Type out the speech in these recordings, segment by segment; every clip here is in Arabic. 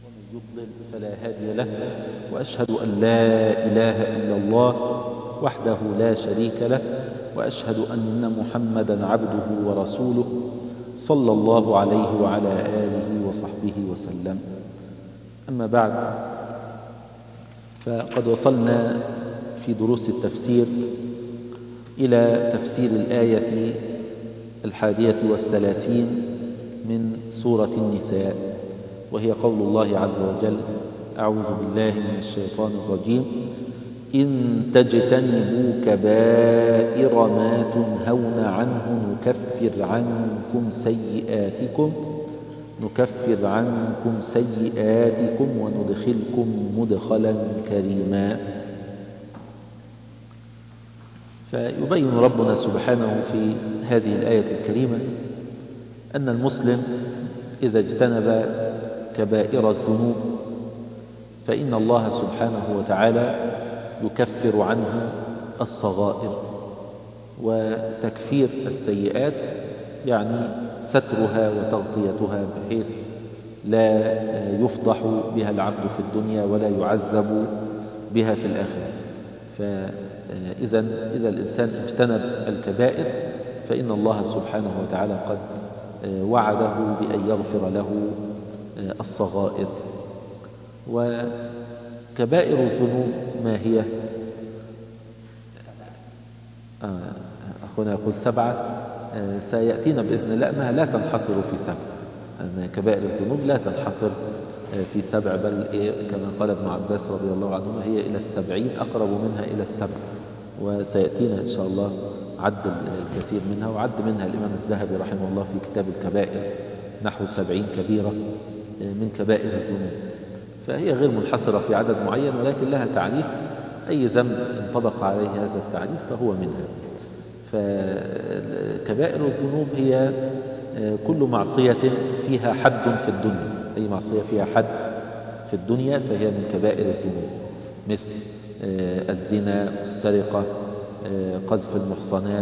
يضلل فلا هادي له، وأشهد أن لا إله إلا الله وحده لا شريك له، وأشهد أن محمدا عبده ورسوله صلى الله عليه وعلى آله وصحبه وسلم. أما بعد، فقد وصلنا في دروس التفسير إلى تفسير الآية 31 من سورة النساء، وهي قول الله عز وجل: أعوذ بالله من الشيطان الرجيم: إن تجتنبوا كبائر ما تنهون عنه نكفر عنكم سيئاتكم وندخلكم مدخلا كريما. فيبين ربنا سبحانه في هذه الآية الكريمة أن المسلم إذا اجتنب كبائر الذنوب فإن الله سبحانه وتعالى يكفر عنه الصغائر. وتكفير السيئات يعني سترها وتغطيتها بحيث لا يفضح بها العبد في الدنيا ولا يعذب بها في الآخرة. فإذا الإنسان اجتنب الكبائر فإن الله سبحانه وتعالى قد وعده بأن يغفر له الصغائر. وكبائر الذنوب ما هي؟ أخونا يقول 7. سيأتينا بإذن الله أنها لا تنحصر في 7، أن كبائر الذنوب لا تنحصر في 7، بل كما قال ابن عباس رضي الله عنهما هي إلى 70، أقرب منها إلى 7. وسيأتينا إن شاء الله عد الكثير منها، وعد منها الإمام الذهبي رحمه الله في كتاب الكبائر نحو 70 كبيرة من كبائر الذنوب. فهي غير منحصرة في عدد معين، ولكن لها تعريف، أي ذنب انطبق عليه هذا التعريف فهو منها. فكبائر الذنوب هي كل معصية فيها حد في الدنيا، أي معصية فيها حد في الدنيا فهي من كبائر الذنوب، مثل الزنا والسرقة، قذف المحصنات.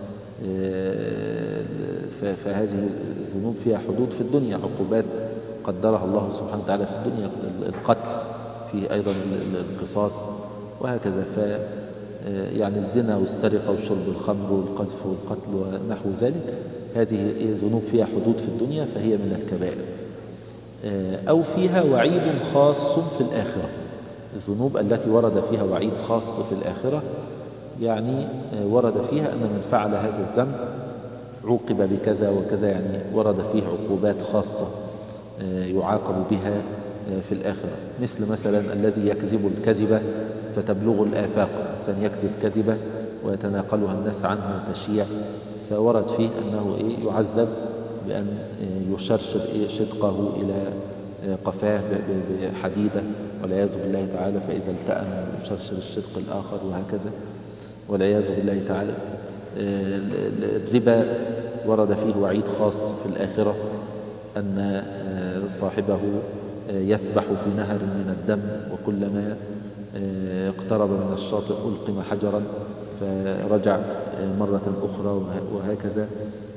فهذه الذنوب فيها حدود في الدنيا، عقوبات قدرها الله سبحانه وتعالى في الدنيا، القتل، في أيضا القصاص، وهكذا. يعني الزنا والسرقة وشرب الخمر والقذف والقتل ونحو ذلك، هذه ذنوب فيها حدود في الدنيا فهي من الكبائر. أو فيها وعيد خاص في الآخرة، الذنوب التي ورد فيها وعيد خاص في الآخرة، يعني ورد فيها أن من فعل هذا الذنب عوقب بكذا وكذا، يعني ورد فيه عقوبات خاصة يعاقب بها في الآخرة. مثلا الذي يكذب الكذبة فتبلغ الآفاق، الإنسان يكذب كذبة ويتناقلها الناس عنه تشيع، فورد فيه أنه يعذب بأن يشرشر شدقه إلى قفاه بحديدة والعياذ بالله تعالى، فإذا التأم يشرشر الشدق الآخر وهكذا والعياذ بالله تعالى. الربا ورد فيه وعيد خاص في الآخرة، أن صاحبه يسبح في نهر من الدم، وكلما اقترب من الشاطئ ألقم حجرا فرجع مرة أخرى وهكذا.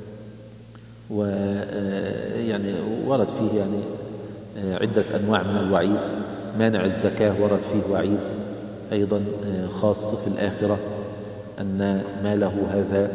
ويعني ورد فيه يعني عدة أنواع من الوعيد. مانع الزكاة ورد فيه وعيد أيضا خاص في الآخرة، أن ماله هذا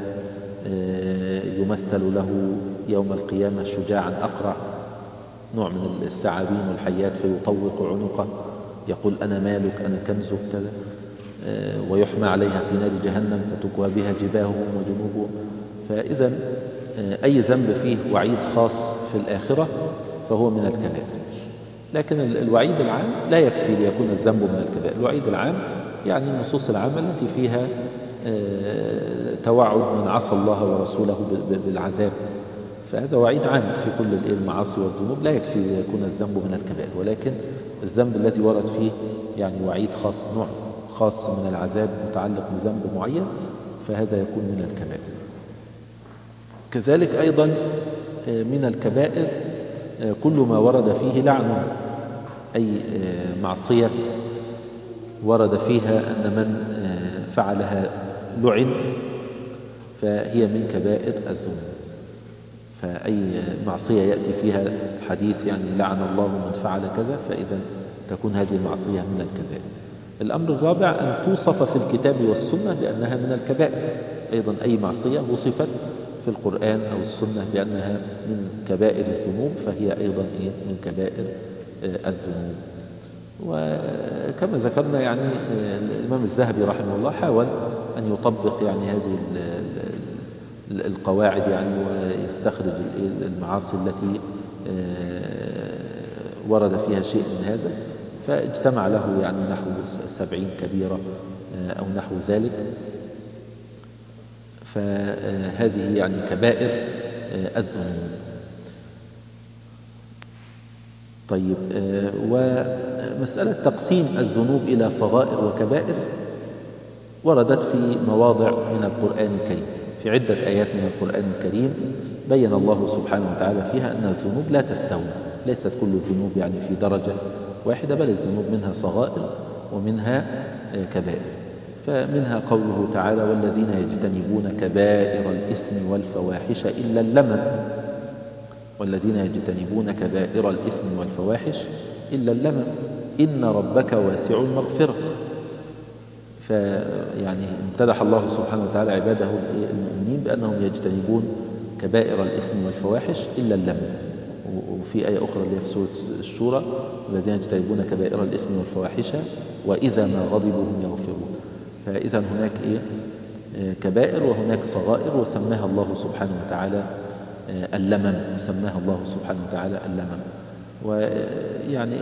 يمثل له يوم القيامة شجاعا أقرع، نوع من الثعابين والحيات، فيطوق عنقه يقول: أنا مالك، أنا كنزك كذا، ويحمى عليها في نار جهنم فتكوى بها جباههم وجنوبهم. فإذا أي ذنب فيه وعيد خاص في الآخرة فهو من الكبائر. لكن الوعيد العام لا يكفي ليكون الذنب من الكبائر. الوعيد العام يعني النصوص العامة التي فيها توعد من عصى الله ورسوله بالعذاب، فهذا وعيد عام في كل المعاصي والذنوب، لا يكفي ليكون الذنب من الكبائر. ولكن الذنب الذي ورد فيه يعني وعيد خاص، نوع خاص من العذاب متعلق بذنب معين، فهذا يكون من الكبائر. كذلك أيضا من الكبائر كل ما ورد فيه لعن، أي معصية ورد فيها أن من فعلها لعن فهي من كبائر الذنوب. فأي معصية يأتي فيها الحديث يعني لعن الله من فعل كذا، فإذا تكون هذه المعصية من الكبائر. الأمر الرابع أن توصف في الكتاب والسنة بأنها من الكبائر. أيضا أي معصية وصفت في القرآن أو السنة بأنها من كبائر الذنوب فهي أيضا من كبائر الذنوب. وكما ذكرنا يعني الإمام الذهبي رحمه الله حاول أن يطبق يعني هذه القواعد يعني ويستخرج المعاصي التي ورد فيها شيء من هذا، فاجتمع له يعني نحو 70 كبيرة أو نحو ذلك. فهذه يعني كبائر الذنوب. طيب، ومسألة تقسيم الذنوب إلى صغائر وكبائر وردت في مواضع من القرآن الكريم، في عدة آيات من القرآن الكريم بين الله سبحانه وتعالى فيها أن الذنوب لا تستوي، ليست كل الذنوب يعني في درجة واحدة، بل الذنوب منها صغائر ومنها كبائر. فمنها قوله تعالى: والذين يجتنبون كبائر الإثم والفواحش إلا اللمم. والذين يجتنبون كبائر الإثم والفواحش إلا اللمم إن ربك واسع المغفرة. فيعني امتدح الله سبحانه وتعالى عباده المؤمنين بأنهم يجتنبون كبائر الإثم والفواحش إلا اللمم. وفي آية أخرى اللي في سورة الشورى: الذين يجتنبون كبائر الإثم والفواحش وإذا ما غضبوا هم يغفرون. فإذا هناك كبائر وهناك صغائر، وسماها الله سبحانه وتعالى اللمم، سماها الله سبحانه وتعالى اللمم. ويعني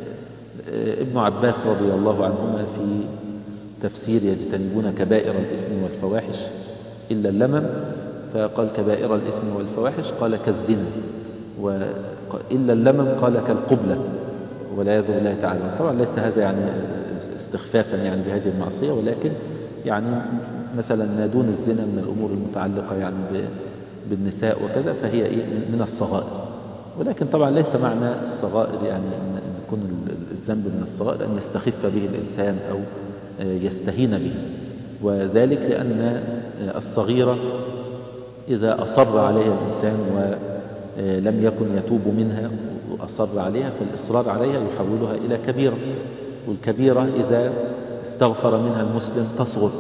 ابن عباس رضي الله عنهما في تفسير يجتنبون كبائر الإثم والفواحش إلا اللمم، فقال كبائر الإثم والفواحش قال كالزنا، وإلا اللمم قال كالقبلة والعياذ بالله تعالى. طبعا ليس هذا يعني استخفافا يعني بهذه المعصية، ولكن يعني مثلا دون الزنا من الأمور المتعلقة يعني بالنساء وكذا فهي من الصغائر. ولكن طبعا ليس معنى الصغائر يعني أن يكون الذنب من الصغائر أن يستخف به الإنسان أو يستهين به، وذلك لأن الصغيرة إذا أصر عليها الإنسان ولم يكن يتوب منها وأصر عليها، فالإصرار عليها يحولها إلى كبيرة، والكبيرة إذا استغفر منها المسلم تصغر.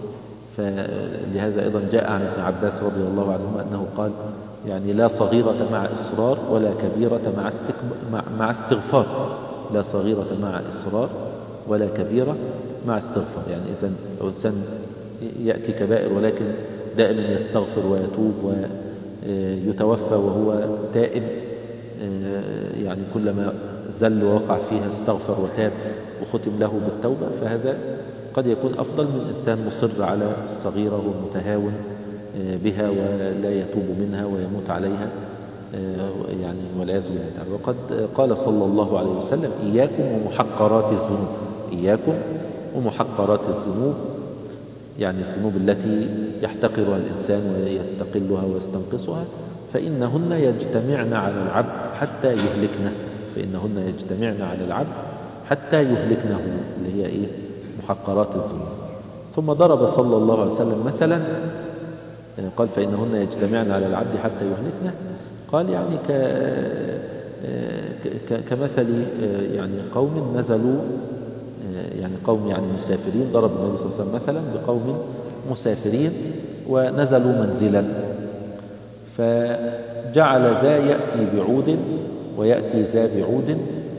فلهذا أيضا جاء عن ابن عباس رضي الله عنهما أنه قال يعني لا صغيرة مع إصرار ولا كبيرة مع استغفار. لا صغيرة مع إصرار ولا كبيرة مع استغفار. يعني إذا لو إنسان يأتي كبائر ولكن دائما يستغفر ويتوب ويتوفى وهو تائب، يعني كلما زل ووقع فيها استغفر وتاب وختم له بالتوبة، فهذا قد يكون أفضل من إنسان مصر على الصغيرة ومتهاون بها ولا يتوب منها ويموت عليها يعني والعياذ بالله تعالى. وقد قال صلى الله عليه وسلم: إياكم ومحقرات الذنوب. إياكم ومحقرات الذنوب، يعني الذنوب التي يحتقرها الإنسان ويستقلها ويستنقصها، فإنهن يجتمعن على العبد حتى يهلكنه. فإنهن يجتمعن على العبد حتى يهلكنه، اللي هي محقرات الذنوب. ثم ضرب صلى الله عليه وسلم مثلا، قال: فإنهن يجتمعن على العبد حتى يهلكنه. قال يعني كمثل يعني قوم نزلوا، يعني قوم يعني مسافرين. ضرب النبي صلى الله عليه وسلم مثلا بقوم مسافرين ونزلوا منزلا، فجعل ذا يأتي بعود ويأتي ذا بعود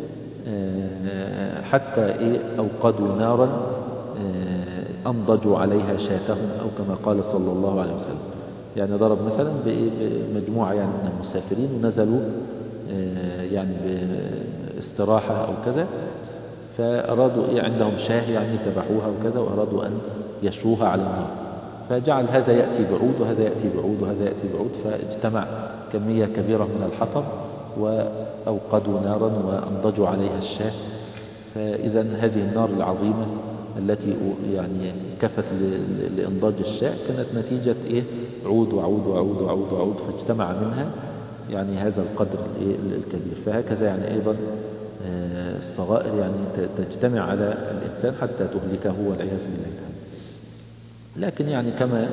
حتى أوقدوا نارا أنضجوا عليها شاتهم، أو كما قال صلى الله عليه وسلم. يعني ضرب مثلا بمجموعة يعني من المسافرين ونزلوا يعني باستراحة أو كذا، فأرادوا عندهم شاه يعني ذبحوها وكذا، وأرادوا أن يشوها على النار، فجعل هذا يأتي بعود وهذا يأتي بعود وهذا يأتي بعود، فاجتمع كمية كبيرة من الحطب وأوقدوا نارا وأنضجوا عليها الشاه. فإذا هذه النار العظيمة التي يعني كفت لإنضاج الشاء كانت نتيجة عود وعود وعود وعود وعود، فاجتمع منها يعني هذا القدر الكبير. فهكذا يعني أيضا الصغائر يعني تجتمع على الإنسان حتى تهلكه والعياذ بالله تعالى. لكن يعني كما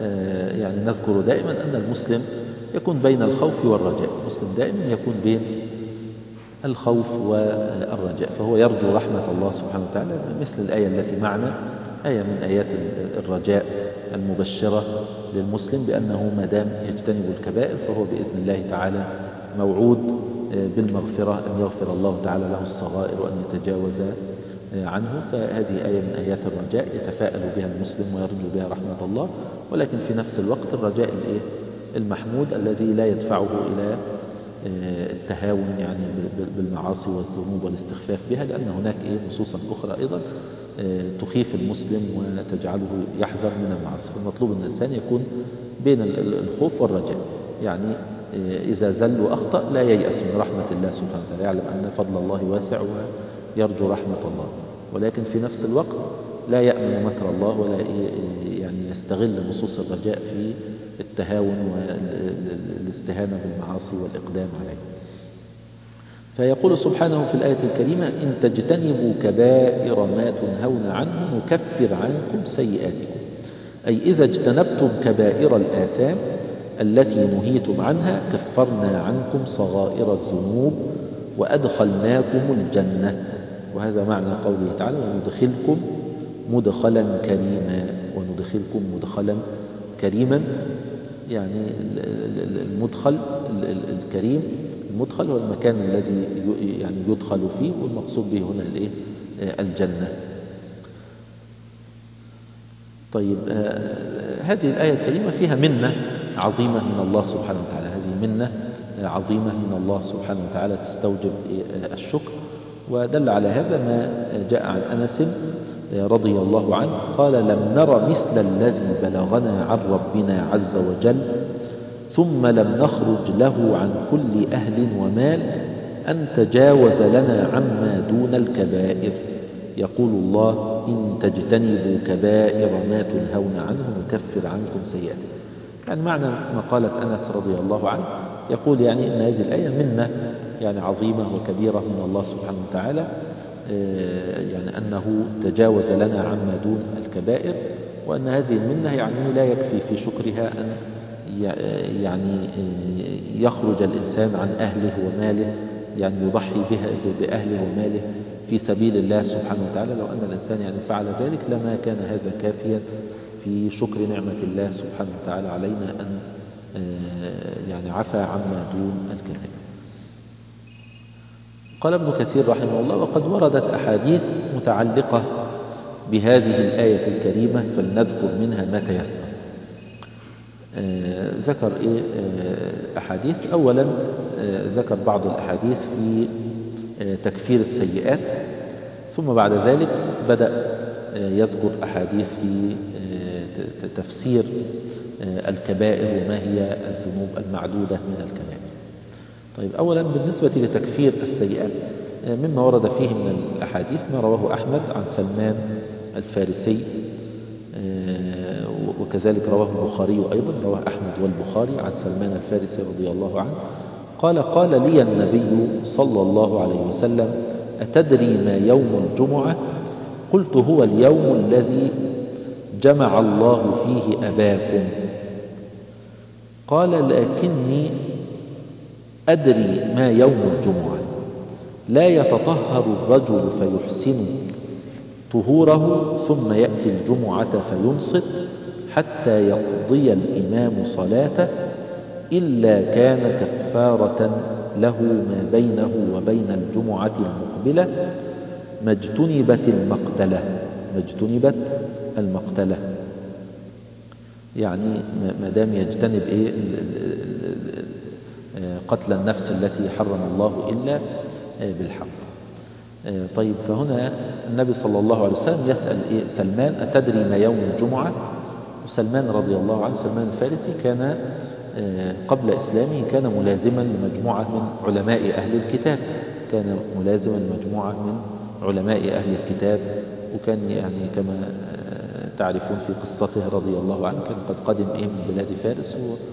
يعني نذكر دائما أن المسلم يكون بين الخوف والرجاء. المسلم دائما يكون بين الخوف والرجاء، فهو يرجو رحمة الله سبحانه وتعالى، مثل الآية التي معنا، آية من آيات الرجاء المبشرة للمسلم بأنه ما دام يجتنب الكبائر فهو بإذن الله تعالى موعود بالمغفرة، أن يغفر الله تعالى له الصغائر وأن يتجاوز عنه. فهذه آية من آيات الرجاء يتفاءل بها المسلم ويرجو بها رحمة الله، ولكن في نفس الوقت الرجاء المحمود الذي لا يدفعه إلى التهاون يعني بالمعاصي والذنوب والاستخفاف بها، لأن هناك نصوصا أخرى أيضا تخيف المسلم وتجعله يحذر من المعاصي. المطلوب أن الإنسان يكون بين الخوف والرجاء، يعني إذا زل وأخطأ لا ييأس من رحمة الله سبحانه وتعالى، يعلم أن فضل الله واسع ويرجو رحمة الله، ولكن في نفس الوقت لا يأمن مكر الله ولا يعني يستغل نصوص الرجاء في التهاون والاستهانة بالمعاصي والإقدام عليه. فيقول سبحانه في الآية الكريمة: إن تجتنبوا كبائر ما تنهون عنه نكفر عنكم سيئاتكم، أي إذا اجتنبتم كبائر الآثام التي نهيتم عنها كفرنا عنكم صغائر الذنوب وأدخلناكم الجنة. وهذا معنى قوله تعالى: وندخلكم مدخلا كريما. وندخلكم مدخلا كريما، يعني المدخل الكريم، المدخل هو المكان الذي يعني يدخل فيه، والمقصود به هنا الجنة. طيب، هذه الآية الكريمة فيها منة عظيمة من الله سبحانه وتعالى، هذه منة عظيمة من الله سبحانه وتعالى تستوجب الشكر. ودل على هذا ما جاء عن أنس رضي الله عنه قال: لم نر مثل الذي بلغنا عن ربنا عز وجل، ثم لم نخرج له عن كل أهل ومال أن تجاوز لنا عما دون الكبائر. يقول الله: إن تجتنبوا كبائر ما تنهون عنه نكفر عنكم سيئاتكم. يعني معنى مقالة أنس رضي الله عنه يقول يعني أن هذه الآية منة يعني عظيمة وكبيرة من الله سبحانه وتعالى، يعني أنه تجاوز لنا عما دون الكبائر، وأن هذه المنة يعني لا يكفي في شكرها أن يعني يخرج الإنسان عن أهله وماله، يعني يضحي بأهله وماله في سبيل الله سبحانه وتعالى. لو أن الإنسان يعني فعل ذلك لما كان هذا كافيا في شكر نعمة الله سبحانه وتعالى علينا أن يعني عفى عما دون الكبائر. قال ابن كثير رحمه الله: وقد وردت أحاديث متعلقة بهذه الآية الكريمة فلنذكر منها ما تيسر. ذكر أحاديث. أولا ذكر بعض الأحاديث في تكفير السيئات، ثم بعد ذلك بدأ يذكر أحاديث في تفسير الكبائر وما هي الذنوب المعدودة من الكبائر. طيب، أولا بالنسبة لتكفير السيئات مما ورد فيه من الأحاديث ما رواه أحمد عن سلمان الفارسي، وكذلك رواه البخاري أيضا، رواه أحمد والبخاري عن سلمان الفارسي رضي الله عنه قال: قال لي النبي صلى الله عليه وسلم: أتدري ما يوم الجمعة؟ قلت: هو اليوم الذي جمع الله فيه أباكم. قال: لكني أدري ما يوم الجمعة، لا يتطهر الرجل فيحسن طهوره ثم يأتي الجمعة فينصت حتى يقضي الإمام صلاته إلا كان كفارة له ما بينه وبين الجمعة المقبلة ما اجتنبت المقتلة. ما اجتنبت المقتلة يعني ما دام يجتنب قتل النفس التي حرم الله إلا بالحق. طيب، فهنا النبي صلى الله عليه وسلم يسأل سلمان: أتدري ما يوم الجمعة؟ وسلمان رضي الله عنه، سلمان الفارسي، كان قبل إسلامه كان ملازما لمجموعة من علماء أهل الكتاب، كان ملازما لمجموعة من علماء أهل الكتاب، وكان يعني كما تعرفون في قصته رضي الله عنه كان قد قدم من بلاد فارس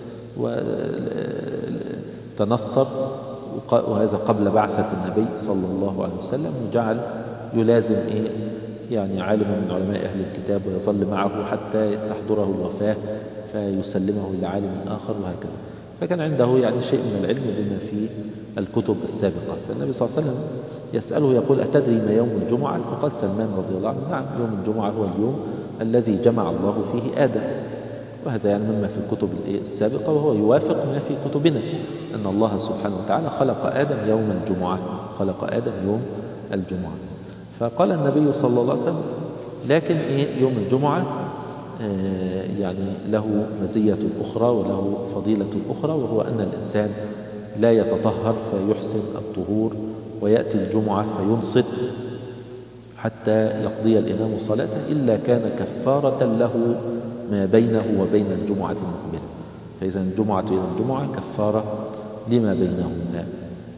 وتنصر، وهذا قبل بعثة النبي صلى الله عليه وسلم، وجعل يلازم يعني عالم من علماء أهل الكتاب ويظل معه حتى تحضره الوفاة فيسلمه إلى عالم آخر وهكذا. فكان عنده يعني شيء من العلم بما في الكتب السابقة. فالنبي صلى الله عليه وسلم يسأله يقول: أتدري ما يوم الجمعة؟ فقال سلمان رضي الله عنه: نعم، يوم الجمعة هو اليوم الذي جمع الله فيه آدم. وهذا يعني مما في الكتب السابقة، وهو يوافق ما في كتبنا، أن الله سبحانه وتعالى خلق آدم يوم الجمعة، خلق آدم يوم الجمعة. فقال النبي صلى الله عليه وسلم: لكن يوم الجمعة يعني له مزية أخرى وله فضيلة أخرى، وهو أن الإنسان لا يتطهر فيحسن الطهور ويأتي الجمعة فينصت حتى يقضي الإمام صلاته إلا كان كفارة له ما بينه وبين الجمعة المقبلة. فإذا الجمعة إلى الجمعة كفارة لما بينهما.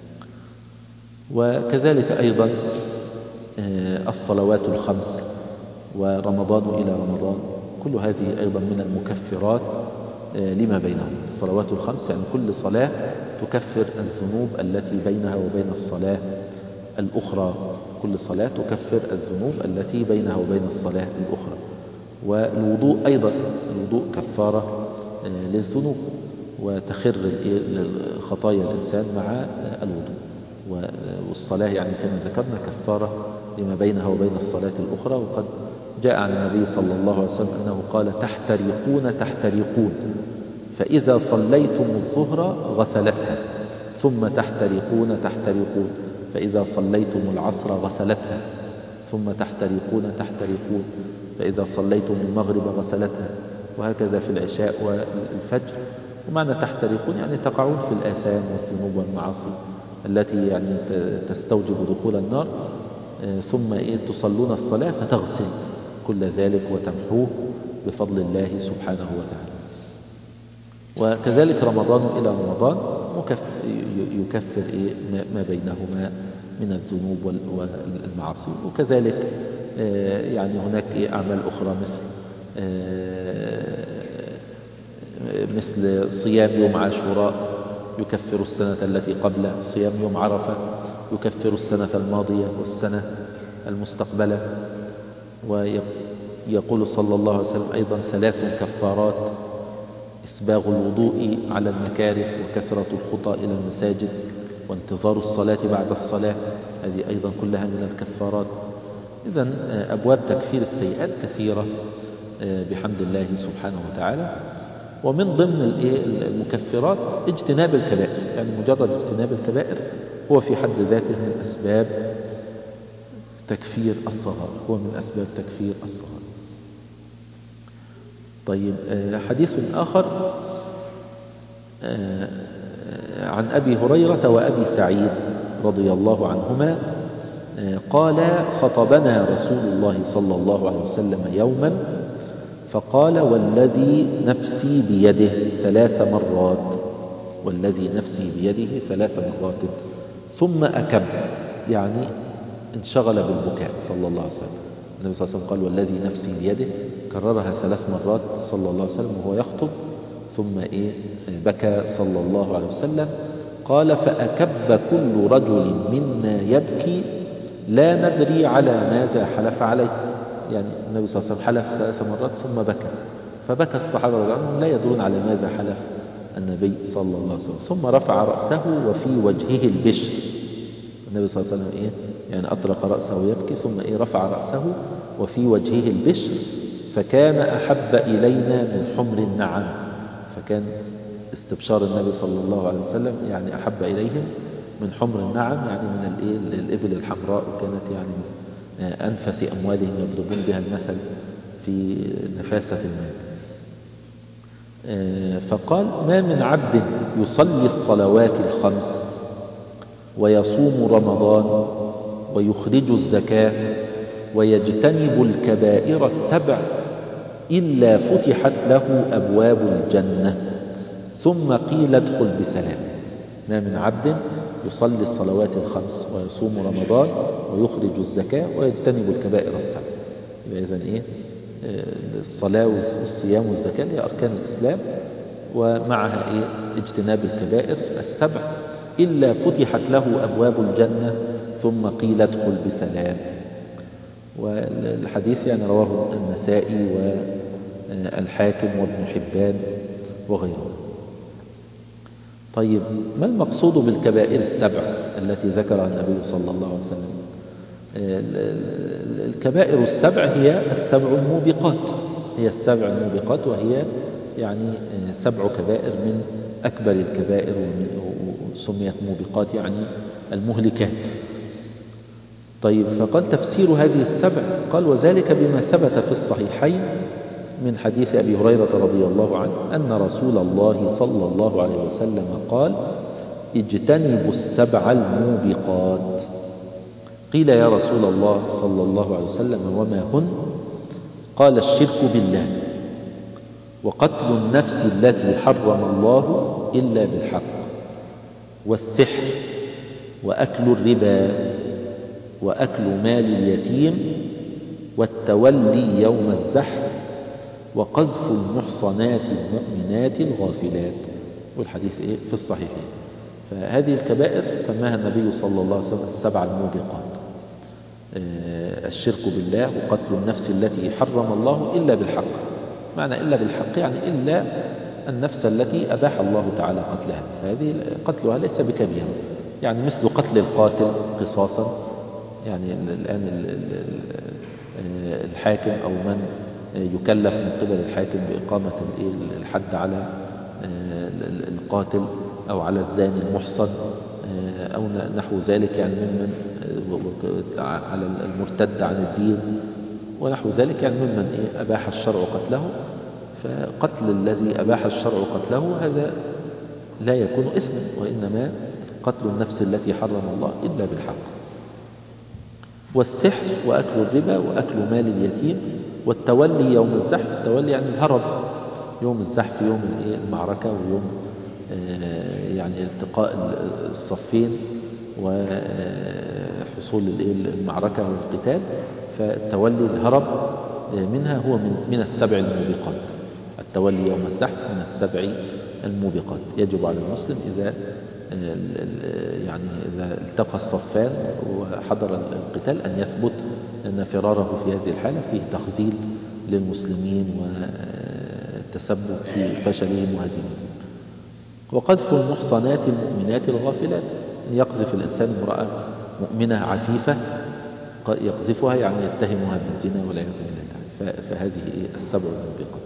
وكذلك أيضا الصلوات الخمس ورمضان إلى رمضان، كل هذه أيضا من المكفرات لما بينهم. الصلوات الخمس يعني كل صلاة تكفر الذنوب التي بينها وبين الصلاة الأخرى، كل صلاة تكفر الذنوب التي بينها وبين الصلاة الأخرى. والوضوء أيضا، الوضوء كفارة للذنوب، وتخر خطايا الإنسان مع الوضوء. والصلاة يعني كما ذكرنا كفارة لما بينها وبين الصلاة الأخرى. وقد جاء عن النبي صلى الله عليه وسلم أنه قال: تحترقون فإذا صليتم الظهر غسلتها، ثم تحترقون فإذا صليتم العصر غسلتها، ثم تحترقون فإذا صليتم المغرب غسلتها، وهكذا في العشاء والفجر. ومعنى تحترقون يعني تقعون في الآثام والذنوب والمعاصي التي يعني تستوجب دخول النار، ثم تصلون الصلاة فتغسل كل ذلك وتمحوه بفضل الله سبحانه وتعالى. وكذلك رمضان إلى رمضان يكفر ما بينهما من الذنوب والمعاصي. وكذلك يعني هناك أعمال أخرى مثل صيام يوم عاشوراء يكفر السنة التي قبله، صيام يوم عرفة يكفر السنة الماضية والسنة المستقبلة. ويقول صلى الله عليه وسلم أيضا: 3 كفارات: إسباغ الوضوء على المكاره، وكثرة الخطى إلى المساجد، وانتظار الصلاة بعد الصلاة. هذه أيضا كلها من الكفارات. إذن أبواب تكفير السيئات كثيرة بحمد الله سبحانه وتعالى. ومن ضمن المكفرات اجتناب الكبائر، يعني مجرد اجتناب الكبائر هو في حد ذاته من أسباب تكفير الصغائر، هو من أسباب تكفير الصغائر. طيب، حديث آخر عن أبي هريرة وأبي سعيد رضي الله عنهما قال: خطبنا رسول الله صلى الله عليه وسلم يوما فقال: والذي نفسي بيده 3 مرات، والذي نفسي بيده 3 مرات، ثم أكب، يعني انشغل بالبكاء صلى الله عليه وسلم. النبي صلى الله عليه وسلم قال: والذي نفسي بيده، كررها 3 مرات صلى الله عليه وسلم وهو يخطب، ثم بكى صلى الله عليه وسلم. قال: فأكب كل رجل منا يبكي لا ندري على ماذا حلف عليه. يعني النبي صلى الله عليه وسلم حلف 3 مرات ثم بكى، فبكى الصحابة رضي الله عنهم لا يدرون على ماذا حلف النبي صلى الله عليه وسلم. ثم رفع رأسه وفي وجهه البشر. النبي صلى الله عليه وسلم يعني أطرق رأسه يبكي، ثم رفع رأسه وفي وجهه البشر، فكان أحب إلينا من حمر النعم. فكان استبشار النبي صلى الله عليه وسلم يعني أحب إليهم من حمر النعم، يعني من الإبل الحمراء، وكانت يعني أنفس أموالهم يضربون بها المثل في نفاسة المال. فقال: ما من عبد يصلي الصلوات الخمس ويصوم رمضان ويخرج الزكاة ويجتنب الكبائر 7 إلا فتحت له أبواب الجنة، ثم قيل ادخل بسلام. ما من عبد يصلي الصلوات الخمس ويصوم رمضان ويخرج الزكاة ويجتنب الكبائر 7. إذن الصلاة والصيام والزكاة هي أركان الإسلام، ومعها اجتناب الكبائر 7 إلا فتحت له أبواب الجنة ثم قيل ادخل بسلام. والحديث يعني رواه النسائي والحاكم وابن حبان وغيره. طيب ما المقصود بالكبائر السبع التي ذكرها النبي صلى الله عليه وسلم؟ الكبائر السبع هي السبع الموبقات، هي السبع الموبقات، وهي يعني 7 كبائر من أكبر الكبائر، وسميت موبقات يعني المهلكات. طيب فقال تفسير هذه السبع، قال وذلك بما ثبت في الصحيحين من حديث أبي هريرة رضي الله عنه أن رسول الله صلى الله عليه وسلم قال اجتنبوا السبع الموبقات. قيل يا رسول الله صلى الله عليه وسلم وما هن؟ قال الشرك بالله، وقتل النفس التي حرم الله إلا بالحق، والسحر، وأكل الربا، وأكل مال اليتيم، والتولي يوم الزحف، وقذف المحصنات المؤمنات الغافلات. والحديث في الصحيحين. فهذه الكبائر سماها النبي صلى الله عليه وسلم السبع الموبقات: الشرك بالله، وقتل النفس التي حرم الله إلا بالحق. معنى إلا بالحق يعني إلا النفس التي أباح الله تعالى قتلها، فهذه قتلها ليس بكبيرة، يعني مثل قتل القاتل قصاصا. يعني الآن الحاكم أو من يكلف من قبل الحاكم بإقامة الحد على القاتل أو على الزاني المحصن أو نحو ذلك، يعني ممن على المرتد عن الدين ونحو ذلك، يعني ممن أباح الشرع قتله. فقتل الذي أباح الشرع قتله هذا لا يكون إثما، وإنما قتل النفس التي حرم الله إلا بالحق. والسحر، وأكل الربا، وأكل مال اليتيم، والتولي يوم الزحف. التولي يعني الهرب يوم الزحف، يوم المعركة، ويوم يعني التقاء الصفين وحصول المعركة والقتال. فالتولي الهرب منها هو من السبع الموبقات. التولي يوم الزحف من السبع الموبقات. يجب على المسلم إذا يعني إذا التقى الصفان وحضر القتال أن يثبت أن فراره في هذه الحالة فيه تخذيل للمسلمين والتسبب في فشلهم وهزيمتهم. وقذف المحصنات المؤمنات الغافلات، أن يقذف الإنسان امرأة مؤمنة عفيفة، يقذفها يعني يتهمها بالزنا والعياذ بالله. فهذه السبع الموبقات.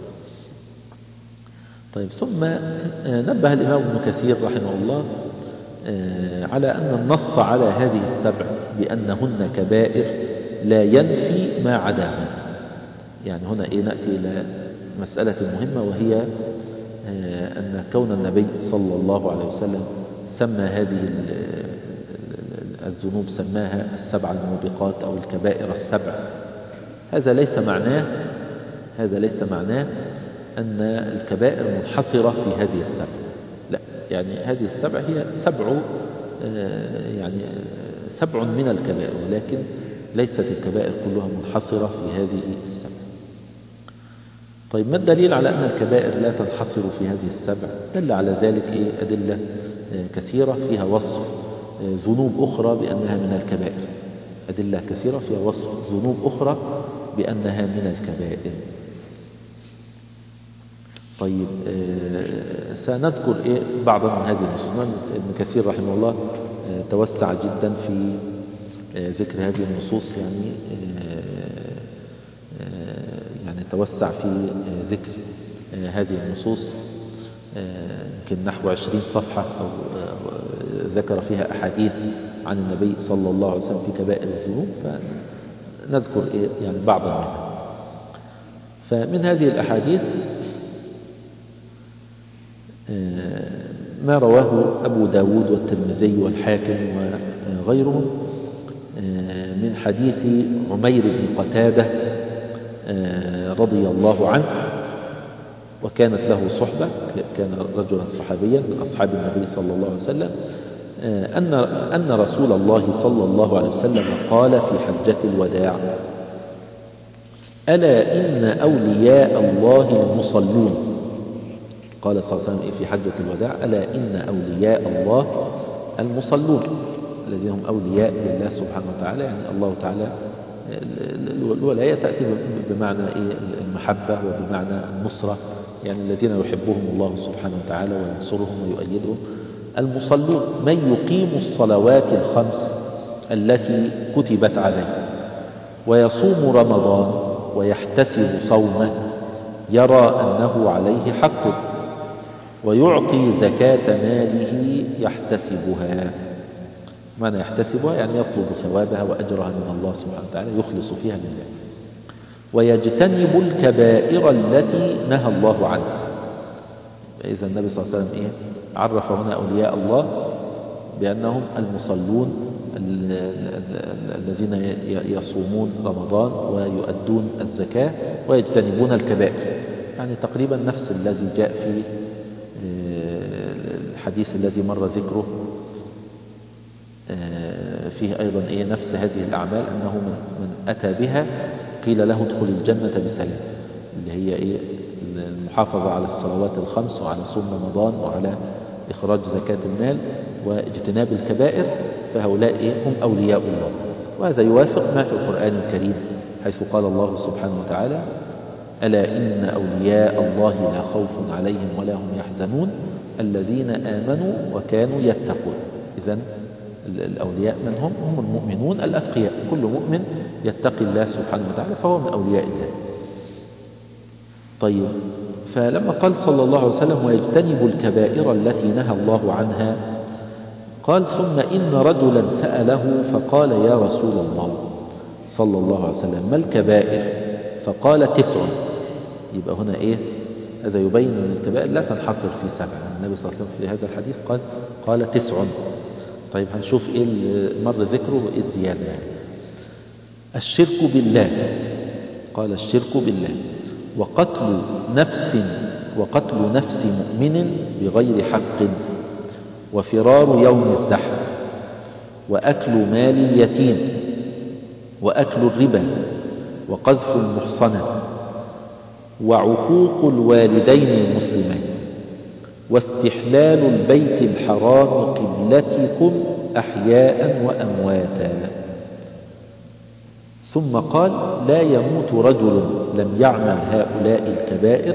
طيب ثم نبه الإمام ابن كثير رحمه الله على أن النص على هذه السبع بأنهن كبائر لا ينفي ما عداهن. يعني هنا نأتي إلى مسألة مهمة، وهي أن كون النبي صلى الله عليه وسلم سمى هذه الذنوب سماها السبع الموبقات أو الكبائر السبع، هذا ليس معناه أن الكبائر منحصرة في هذه السبع. لا، يعني هذه السبع هي سبع من الكبائر، ولكن ليست الكبائر كلها منحصرة في هذه السبع. طيب ما الدليل على أن الكبائر لا تنحصر في هذه السبع؟ دل على ذلك أدلة كثيرة فيها وصف ذنوب أخرى بأنها من الكبائر. أدلة كثيرة فيها وصف ذنوب أخرى بأنها من الكبائر. طيب سنذكر بعضا من هذه النصوص. ابن كثير رحمه الله توسع جدا في ذكر هذه النصوص، يعني توسع في ذكر هذه النصوص، يمكن نحو 20 صفحة أو ذكر فيها أحاديث عن النبي صلى الله عليه وسلم في كبائر الذنوب، فنذكر يعني بعضا منها. فمن هذه الأحاديث ما رواه أبو داود والترمذي والحاكم وغيرهم من حديث عمير بن قتادة رضي الله عنه، وكانت له صحبة، كان رجلا صحابيا من أصحاب النبي صلى الله عليه وسلم، أن رسول الله صلى الله عليه وسلم قال في حجة الوداع: ألا إن أولياء الله المصلون. قال صلى الله عليه وسلم في حجة الوداع: ألا إن أولياء الله المصلون، الذين هم أولياء لله سبحانه وتعالى. يعني الله تعالى الولاية تأتي بمعنى المحبة وبمعنى النصرة، يعني الذين يحبهم الله سبحانه وتعالى وينصرهم ويؤيدهم. المصلون من يقيم الصلوات الخمس التي كتبت عليه ويصوم رمضان ويحتسب صومه يرى أنه عليه حق ويعطي زكاة ماله يحتسبها. معنى يحتسبها يعني يطلب ثوابها وأجرها من الله سبحانه وتعالى، يخلص فيها لله. ويجتنب الكبائر التي نهى الله عنها. فإذا النبي صلى الله عليه وسلم عرف هنا أولياء الله بأنهم المصلون الذين يصومون رمضان ويؤدون الزكاة ويجتنبون الكبائر، يعني تقريبا نفس الذي جاء في الحديث الذي مر ذكره فيه أيضا نفس هذه الأعمال، أنه من أتى بها قيل له ادخل الجنة بسلام، اللي هي المحافظة على الصلوات الخمس وعلى صوم رمضان وعلى إخراج زكاة المال واجتناب الكبائر، فهؤلاء هم أولياء الله. وهذا يوافق ما في القرآن الكريم حيث قال الله سبحانه وتعالى ألا إن أولياء الله لا خوف عليهم ولا هم يحزنون الذين آمنوا وكانوا يتقون. إذن الأولياء من هم المؤمنون الأتقياء، كل مؤمن يتقي الله سبحانه وتعالى فهو من أولياء الله. طيب، فلما قال صلى الله عليه وسلم ويجتنب الكبائر التي نهى الله عنها، قال ثم إن رجلا سأله فقال يا رسول الله صلى الله عليه وسلم ما الكبائر؟ فقال 9. يبقى هنا هذا يبين أن الكبائر لا تنحصر في 7. النبي صلى الله عليه وسلم في هذا الحديث قال 9. طيب هنشوف مر ذكره وإيه الزيادة. الشرك بالله، قال الشرك بالله وقتل نفس مؤمن بغير حق وفرار يوم الزحف وأكل مال اليتيم وأكل الربا وقذف المحصنة وعقوق الوالدين المسلمين واستحلال البيت الحرام قبلتكم أحياء وأمواتا. ثم قال لا يموت رجل لم يعمل هؤلاء الكبائر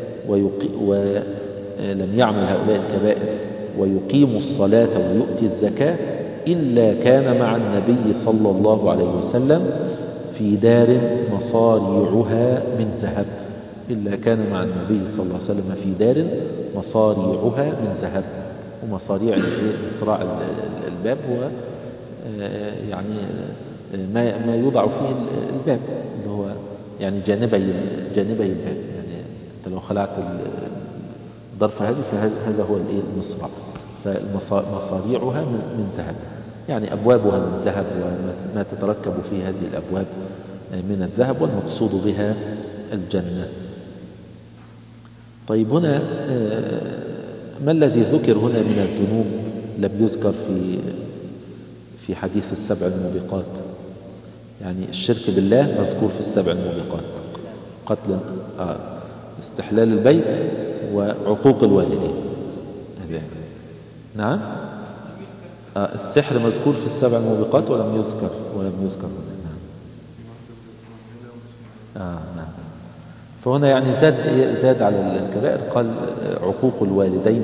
ويقيم الصلاة ويؤتي الزكاة إلا كان مع النبي صلى الله عليه وسلم في دار مصاريعها من ذهب. إلا كان مع النبي صلى الله عليه وسلم في دار مصاريعها من ذهب. ومصاريع مصراع الباب هو يعني ما يوضع فيه الباب، اللي هو يعني جانبي الباب. يعني أنت لو خلعت الضرفة هذه فهذا هو المصراع. فمصاريعها من ذهب، يعني أبوابها من ذهب وما تتركب في هذه الأبواب من الذهب، والمقصود بها الجنة. طيب، هنا ما الذي ذكر هنا من الذنوب لم يذكر في حديث ال7 الموبقات؟ يعني الشرك بالله مذكور في ال7 الموبقات، قتل استحلال البيت وعقوق الوالدين. نعم، السحر مذكور في ال7 الموبقات ولم يذكر هنا. نعم. فهنا يعني زاد على الكبائر، قال عقوق الوالدين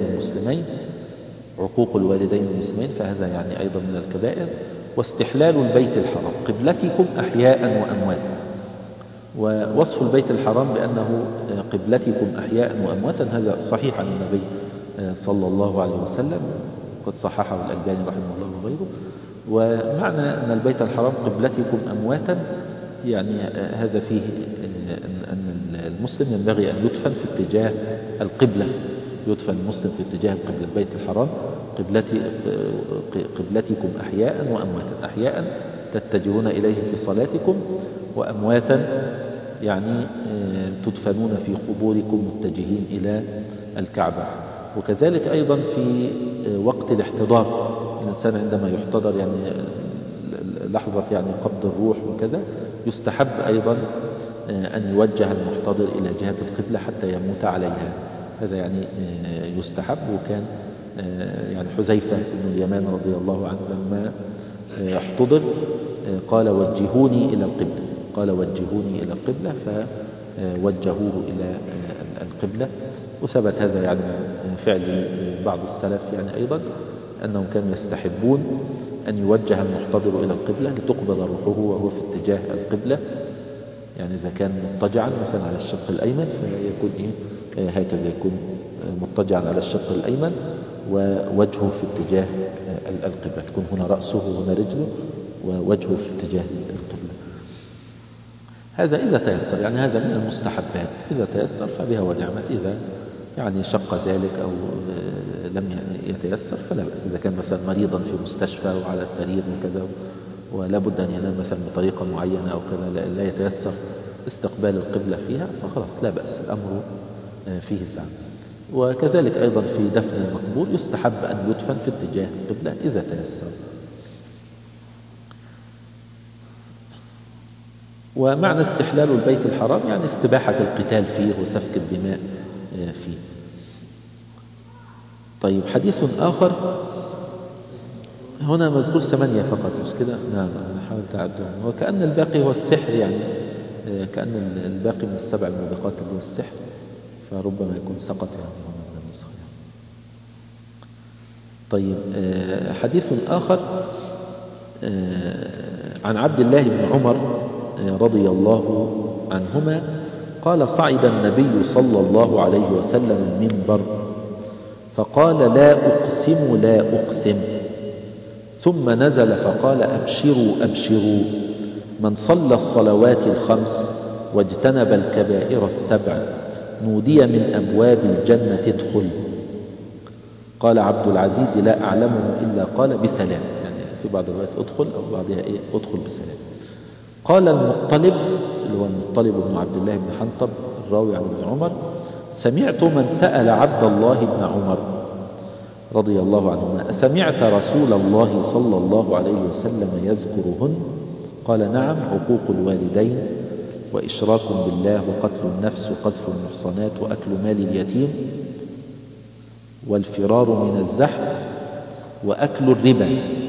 المسلمين، فهذا يعني أيضا من الكبائر. واستحلال البيت الحرام قبلتكم أحياء وأمواتا. ووصف البيت الحرام بأنه قبلتكم أحياء وأمواتا هذا صحيح عن النبي صلى الله عليه وسلم، قد صححه الألباني رحمه الله وغيره. ومعنى أن البيت الحرام قبلتكم أمواتا يعني هذا فيه أن المسلم ينبغي أن يدفن في اتجاه القبلة، يدفن المسلم في اتجاه القبلة. البيت الحرام قبلتكم أحياء وأمواتا. أحياء تتجهون إليه في صلاتكم، وأمواتا يعني تدفنون في قبوركم متجهين إلى الكعبة. وكذلك أيضا في وقت الاحتضار، الإنسان عندما يحتضر يعني لحظة يعني قبض الروح وكذا، يستحب أيضا أن يوجه المحتضر إلى جهة القبلة حتى يموت عليها. هذا يعني يستحب. وكان يعني حذيفة بن اليمان رضي الله عنه لما احتضر قال وجهوني إلى القبلة، وجهوه إلى القبلة. وثبت هذا يعني فعل بعض السلف يعني أيضا أنهم كانوا يستحبون أن يوجه المحتضر إلى القبلة لتقبض روحه وهو في اتجاه القبلة. يعني إذا كان مضطجعا مثلا على الشق الأيمن فيكون هكذا، يكون مضطجعا على الشق الأيمن ووجهه في اتجاه القبلة، تكون هنا رأسه وهنا رجله ووجهه في اتجاه القبلة. هذا إذا تيسر، يعني هذا من المستحبات، إذا تيسر فبها ونعمت. إذا يعني شق ذلك أو لم يتيسر فلا بأس. إذا كان مثلا مريضا في مستشفى وعلى سرير وكذا ولا بد أن ينام مثلا بطريقة معينة أو كذا لا يتيسر استقبال القبلة فيها فخلاص لا بأس، الأمر فيه سعة. وكذلك أيضا في دفن المقبور يستحب أن يدفن في اتجاه القبلة إذا تيسر. ومعنى استحلال البيت الحرام يعني استباحة القتال فيه وسفك الدماء فيه. طيب حديث آخر هنا مذكور 8 فقط مش كده؟ نعم حاول تعدهم. وكأن الباقي هو السحر، يعني كأن الباقي من 7 الموبقات اللي هو السحر، فربما يكون سقط يعني هنا من النسخة. طيب حديث آخر عن عبد الله بن عمر رضي الله عنهما قال صعد النبي صلى الله عليه وسلم المنبر فقال لا أقسم لا أقسم، ثم نزل فقال أبشروا أبشروا، من صلى الصلوات الخمس واجتنب الكبائر السبع نودي من أبواب الجنة ادخل. قال عبد العزيز لا أعلمه إلا قال بسلام، يعني في بعض الروايات ادخل أو بعضها ادخل بسلام. قال المطلب اللي هو المطلب بن عبد الله بن حنطب الراوي عن ابن عمر سمعت من سأل عبد الله بن عمر رضي الله عنهما أسمعت رسول الله صلى الله عليه وسلم يذكرهن؟ قال نعم، عقوق الوالدين وإشراك بالله وقتل النفس وقذف المحصنات وأكل مال اليتيم والفرار من الزحف وأكل الربا.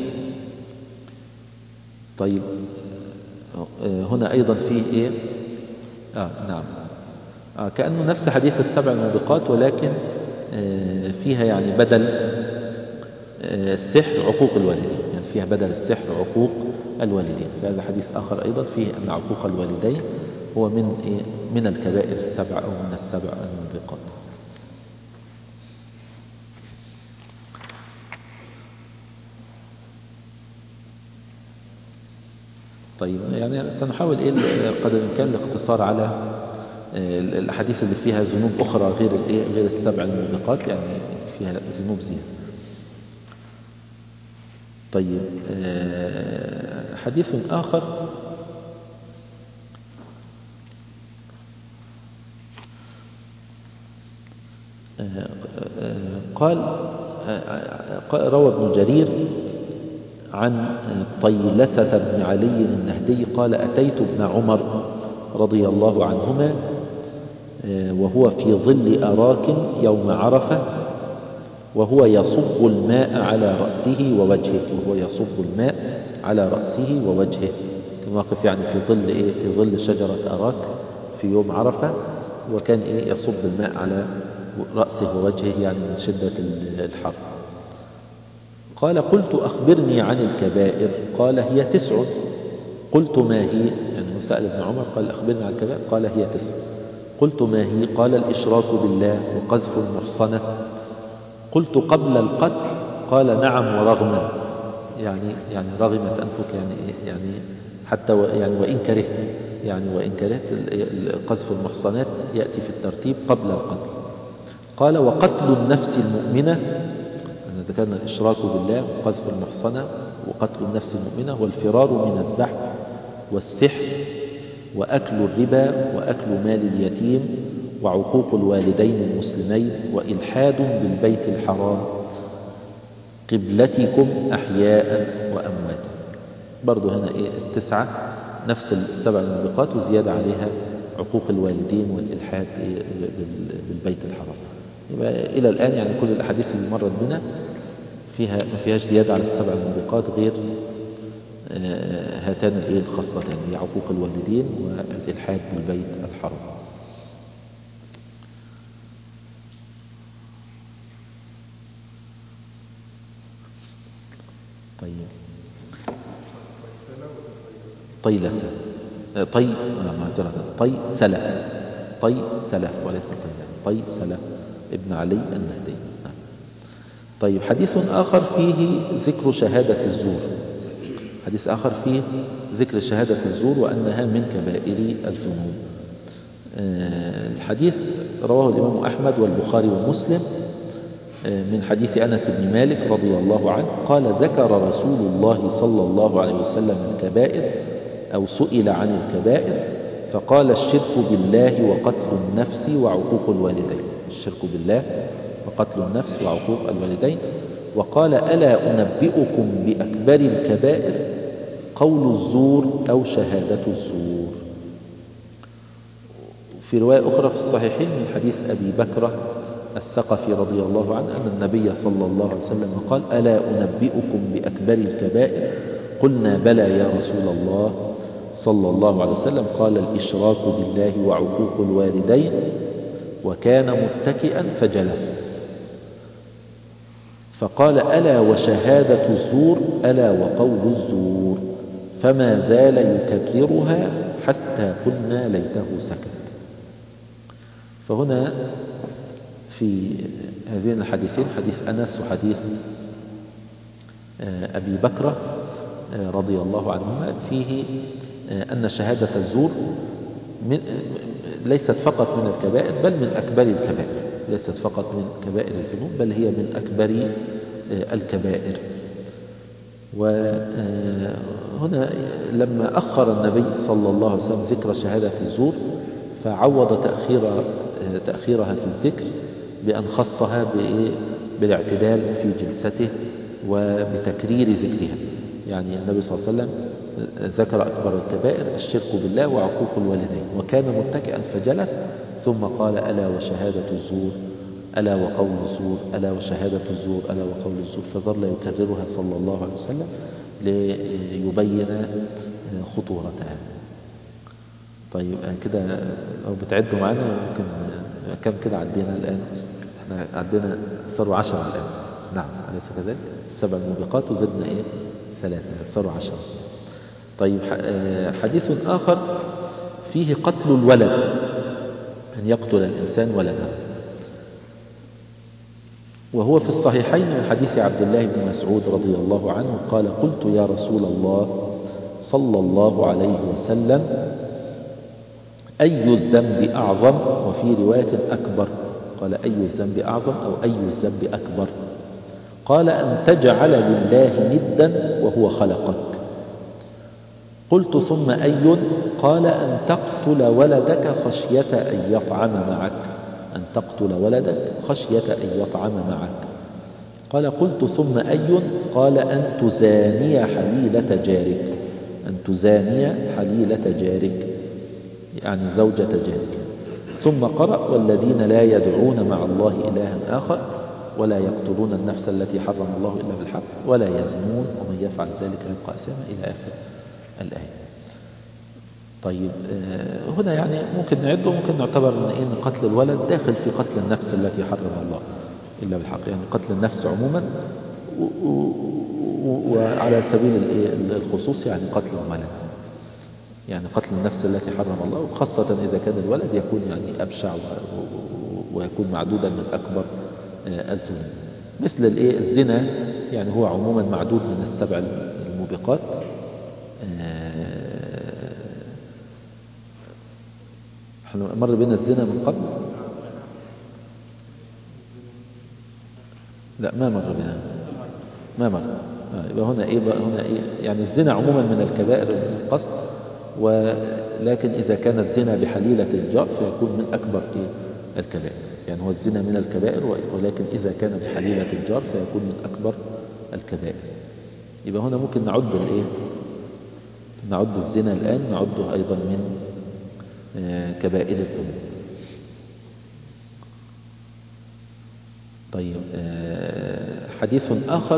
طيب هنا أيضا فيه إيه؟ نعم كأنه نفس حديث ال7 الموبقات، ولكن فيها يعني بدل السحر عقوق الوالدين، يعني فيها بدل السحر عقوق الوالدين. فهذا حديث آخر أيضا فيه أن عقوق الوالدين هو من الكبائر السبع أو من ال7 الموبقات. طيب يعني سنحاول قدر الإمكان الاقتصار على الأحاديث اللي فيها ذنوب أخرى غير ال7 الموبقات، يعني فيها ذنوب زيادة. طيب حديث آخر قال روى ابن جرير عن طيلسة بن علي النهدي قال أتيت ابن عمر رضي الله عنهما وهو في ظل أراك يوم عرفة وهو يصب الماء على رأسه ووجهه، وهو يصب الماء على رأسه ووجهه، كان واقف يعني في ظل شجرة أراك في يوم عرفة، وكان يصب الماء على رأسه ووجهه يعني من شدة الحر. قال قلت أخبرني عن الكبائر، قال هي 9. قلت ما هي؟ يعني سأل ابن عمر قال أخبرني عن الكبائر، قال هي 9. قلت ما هي؟ قال الإشراك بالله وقذف المحصنة. قلت قبل القتل؟ قال نعم ورغما، يعني رغمت أنفك يعني حتى يعني وإن كرهت، يعني وإن كرهت قذف المحصنات يأتي في الترتيب قبل القتل. قال وقتل النفس المؤمنة، إذا كان الإشراك بالله وقذف المحصنة وقتل النفس المؤمنة والفرار من الزحف والسحر وأكل الربا وأكل مال اليتيم وعقوق الوالدين المسلمين وإلحاد بالبيت الحرام قبلتكم أحياء وأمواتا. برضو هنا 9 نفس ال7 الموبقات وزيادة عليها عقوق الوالدين والإلحاد بالبيت الحرام. يبقى إلى الآن يعني كل الأحاديث اللي مرت بنا ما فيهاش زيادة على ال7 الموبقات غير هاتان الخصلتان، عقوق الوالدين والإلحاد بالبيت الحرام. طيب طيلسة طيسلة طيسلة وليس طيسلة ابن علي النهدي. طيب حديث آخر فيه ذكر شهادة الزور، حديث آخر فيه ذكر شهادة الزور وأنها من كبائر الذنوب. الحديث رواه الإمام أحمد والبخاري ومسلم من حديث أنس بن مالك رضي الله عنه قال ذكر رسول الله صلى الله عليه وسلم الكبائر أو سئل عن الكبائر فقال الشرك بالله وقتل النفس وعقوق الوالدين، الشرك بالله وقتل النفس وعقوق الوالدين. وقال ألا أنبئكم بأكبر الكبائر قول الزور أو شهادة الزور. في رواية أخرى في الصحيحين من حديث أبي بكرة الثقفي رضي الله عنه أن النبي صلى الله عليه وسلم قال ألا أنبئكم بأكبر الكبائر قلنا بلى يا رسول الله صلى الله عليه وسلم قال الإشراك بالله وعقوق الوالدين وكان متكئا فجلس فقال ألا وشهادة الزور ألا وقول الزور فما زال يكررها حتى قلنا ليته سكت. فهنا في هذين الحديثين حديث أنس وحديث أبي بكرة رضي الله عنهما فيه أن شهادة الزور ليست فقط من الكبائر بل من أكبر الكبائر، ليست فقط من كبائر الذنوب بل هي من أكبر الكبائر. وهنا لما أخر النبي صلى الله عليه وسلم ذكر شهادة الزور فعوض تأخيرها في الذكر بأن خصها بالاعتدال في جلسته وبتكرير ذكرها. يعني النبي صلى الله عليه وسلم ذكر أكبر الكبائر الشرك بالله وعقوق الوالدين وكان متكئا فجلس ثم قال ألا وشهادة الزور ألا وقول الزور ألا وشهادة الزور ألا وقول الزور فظل يكررها صلى الله عليه وسلم ليبين خطورتها. طيب كده لو بتعدوا معنا ممكن كم كده عدينا الآن؟ احنا عدينا صاروا 10 الآن. نعم أليس كذلك؟ 7 موبقات وزدنا 3 صاروا 10. طيب حديث آخر فيه قتل الولد، أن يقتل الإنسان ولده، وهو في الصحيحين من حديث عبد الله بن مسعود رضي الله عنه قال قلت يا رسول الله صلى الله عليه وسلم أي الذنب أعظم؟ وفي رواية أكبر، قال أي الذنب أعظم أو أي الذنب أكبر؟ قال أن تجعل لله ندا وهو خلقك. قلت ثم أي؟ قال أن تقتل ولدك خشية أن يطعم معك، أن تقتل ولدك خشية أن يطعم معك. قال قلت ثم أي؟ قال أن تزاني حليلة جارك، أن تزاني حليلة جارك يعني زوجة جارك. ثم قرأ والذين لا يدعون مع الله إلها آخر ولا يقتلون النفس التي حرم الله إلا بالحق ولا يزنون ومن يفعل ذلك يلقى أثاما إلى آخر الآية. طيب هنا يعني ممكن نعده ممكن نعتبر أن قتل الولد داخل في قتل النفس التي حرم الله إلا بالحق، يعني قتل النفس عموما وعلى سبيل الخصوص يعني قتل الولد، يعني قتل النفس التي حرم الله، وخاصة إذا كان الولد يكون يعني أبشع ويكون معدودا من أكبر الذنوب. مثل الزنا يعني هو عموما معدود من السبع الموبقات. احنا مر بنا الزنا من قبل؟ لا ما مر بنا، ما مر. يبقى هنا هنا يعني الزنا عموما من الكبائر القصد، ولكن إذا كان الزنا بحليلة الجار فيكون من أكبر الكبائر، يعني هو الزنا من الكبائر ولكن إذا كان بحليلة الجار فيكون من أكبر الكبائر. يبقى هنا ممكن نعد الزنا الآن نعده أيضا من كبائر الذنوب. طيب حديث آخر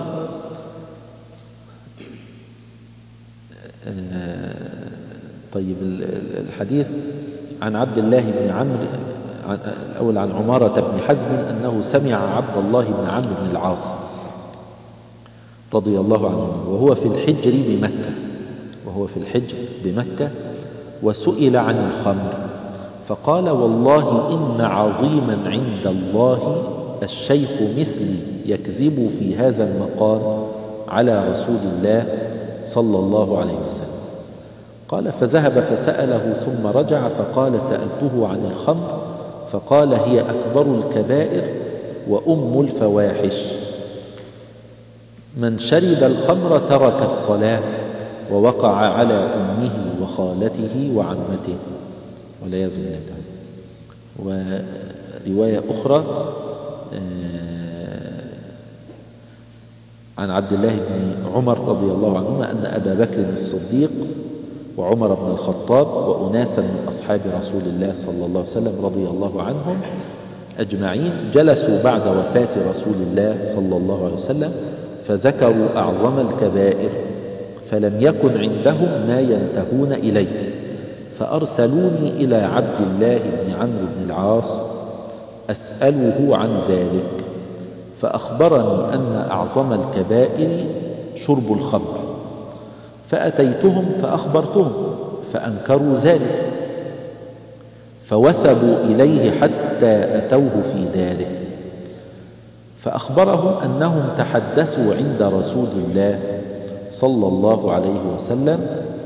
طيب الحديث عن عبد الله بن عمرو الأول عن عمارة بن حزم أنه سمع عبد الله بن عمرو بن العاص رضي الله عنه وهو في الحجر بمكة، وسئل عن الخمر فقال: والله إن عظيما عند الله الشيخ مثلي يكذب في هذا المقام على رسول الله صلى الله عليه وسلم. قال: فذهب فسأله ثم رجع فقال: سألته عن الخمر فقال: هي أكبر الكبائر وأم الفواحش، من شرب الخمر ترك الصلاة ووقع على أمه وخالته وعمته والعياذ بالله. ورواية أخرى عن عبد الله بن عمر رضي الله عنهما أن أبا بكر الصديق وعمر بن الخطاب وأناسا من أصحاب رسول الله صلى الله عليه وسلم رضي الله عنهم أجمعين جلسوا بعد وفاة رسول الله صلى الله عليه وسلم فذكروا أعظم الكبائر، فلم يكن عندهم ما ينتهون إليه، فأرسلوني إلى عبد الله بن عمرو بن العاص أسأله عن ذلك، فأخبرني أن أعظم الكبائر شرب الخمر، فأتيتهم فأخبرتهم فأنكروا ذلك، فوثبوا إليه حتى أتوه في ذلك، فأخبرهم أنهم تحدثوا عند رسول الله صلى الله عليه وسلم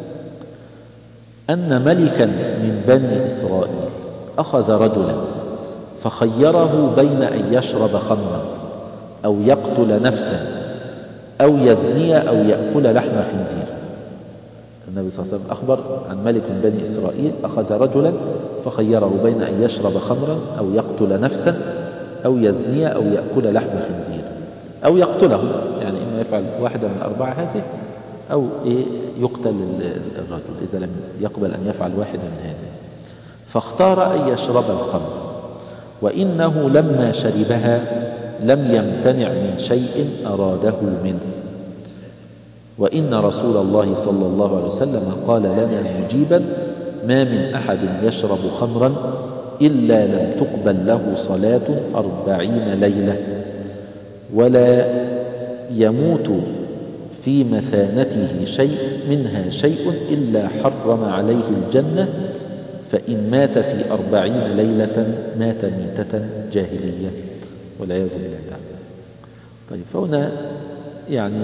أن ملكا من بني إسرائيل أخذ رجلا فخيره بين أن يشرب خمرا أو يقتل نفسا أو يزني أو يأكل لحم خنزير. النبي صلى الله عليه وسلم أخبر عن ملك من بني إسرائيل أخذ رجلا فخيره بين أن يشرب خمرا أو يقتل نفسا أو يزني أو يأكل لحم خنزير أو يقتله، يعني إما يفعل واحدة من الأربعة هذه أو يقتل الرجل إذا لم يقبل أن يفعل واحدة من هذه، فاختار أن يشرب الخمر، وإنه لما شربها لم يمتنع من شيء أراده منه، وإن رسول الله صلى الله عليه وسلم قال لنا مجيبا: ما من أحد يشرب خمرا إلا لم تقبل له صلاة 40 ليلة، ولا يموت في مثانته منها شيء إلا حرم عليه الجنة، فإن مات في 40 ليلة مات ميتة جاهلية والعياذ بالله. طيب، فهنا يعني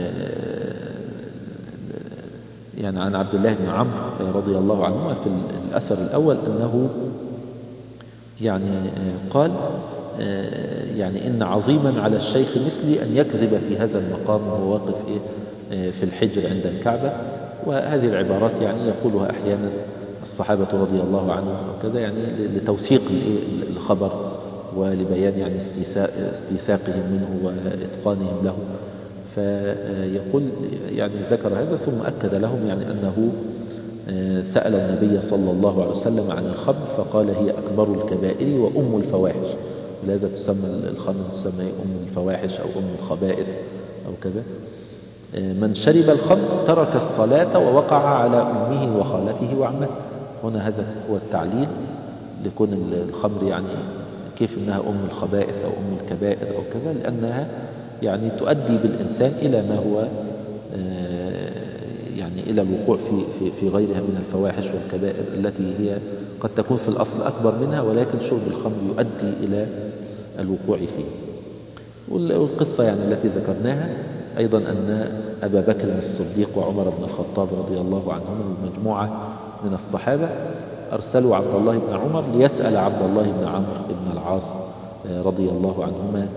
عن عبد الله بن عمرو رضي الله عنهما في الأثر الأول أنه قال إن عظيما على الشيخ مثلي أن يكذب في هذا المقام وهو واقف في الحجر عند الكعبة. وهذه العبارات يقولها أحيانا الصحابة رضي الله عنهم وكذا لتوثيق الخبر ولبيان استيثاقهم منه وإتقانهم له. فيقول ذكر هذا ثم أكد لهم أنه سأل النبي صلى الله عليه وسلم عن الخمر فقال: هي أكبر الكبائر وأم الفواحش، ولهذا تسمى الخمر تسمى أم الفواحش أو أم الخبائث أو كذا. من شرب الخمر ترك الصلاة ووقع على أمه وخالته وعمته. هنا هذا هو التعليل لكون الخمر كيف أنها أم الخبائث أو أم الكبائر أو كذا، لأنها تؤدي بالإنسان إلى ما هو إلى الوقوع في غيرها من الفواحش والكبائر التي هي قد تكون في الأصل أكبر منها، ولكن شرب الخمر يؤدي إلى الوقوع فيه. والقصة التي ذكرناها أيضا أن أبا بكر الصديق وعمر بن الخطاب رضي الله عنهم ومجموعة من الصحابة أرسلوا عبد الله بن عمر ليسأل عبد الله بن عمرو بن العاص رضي الله عنهما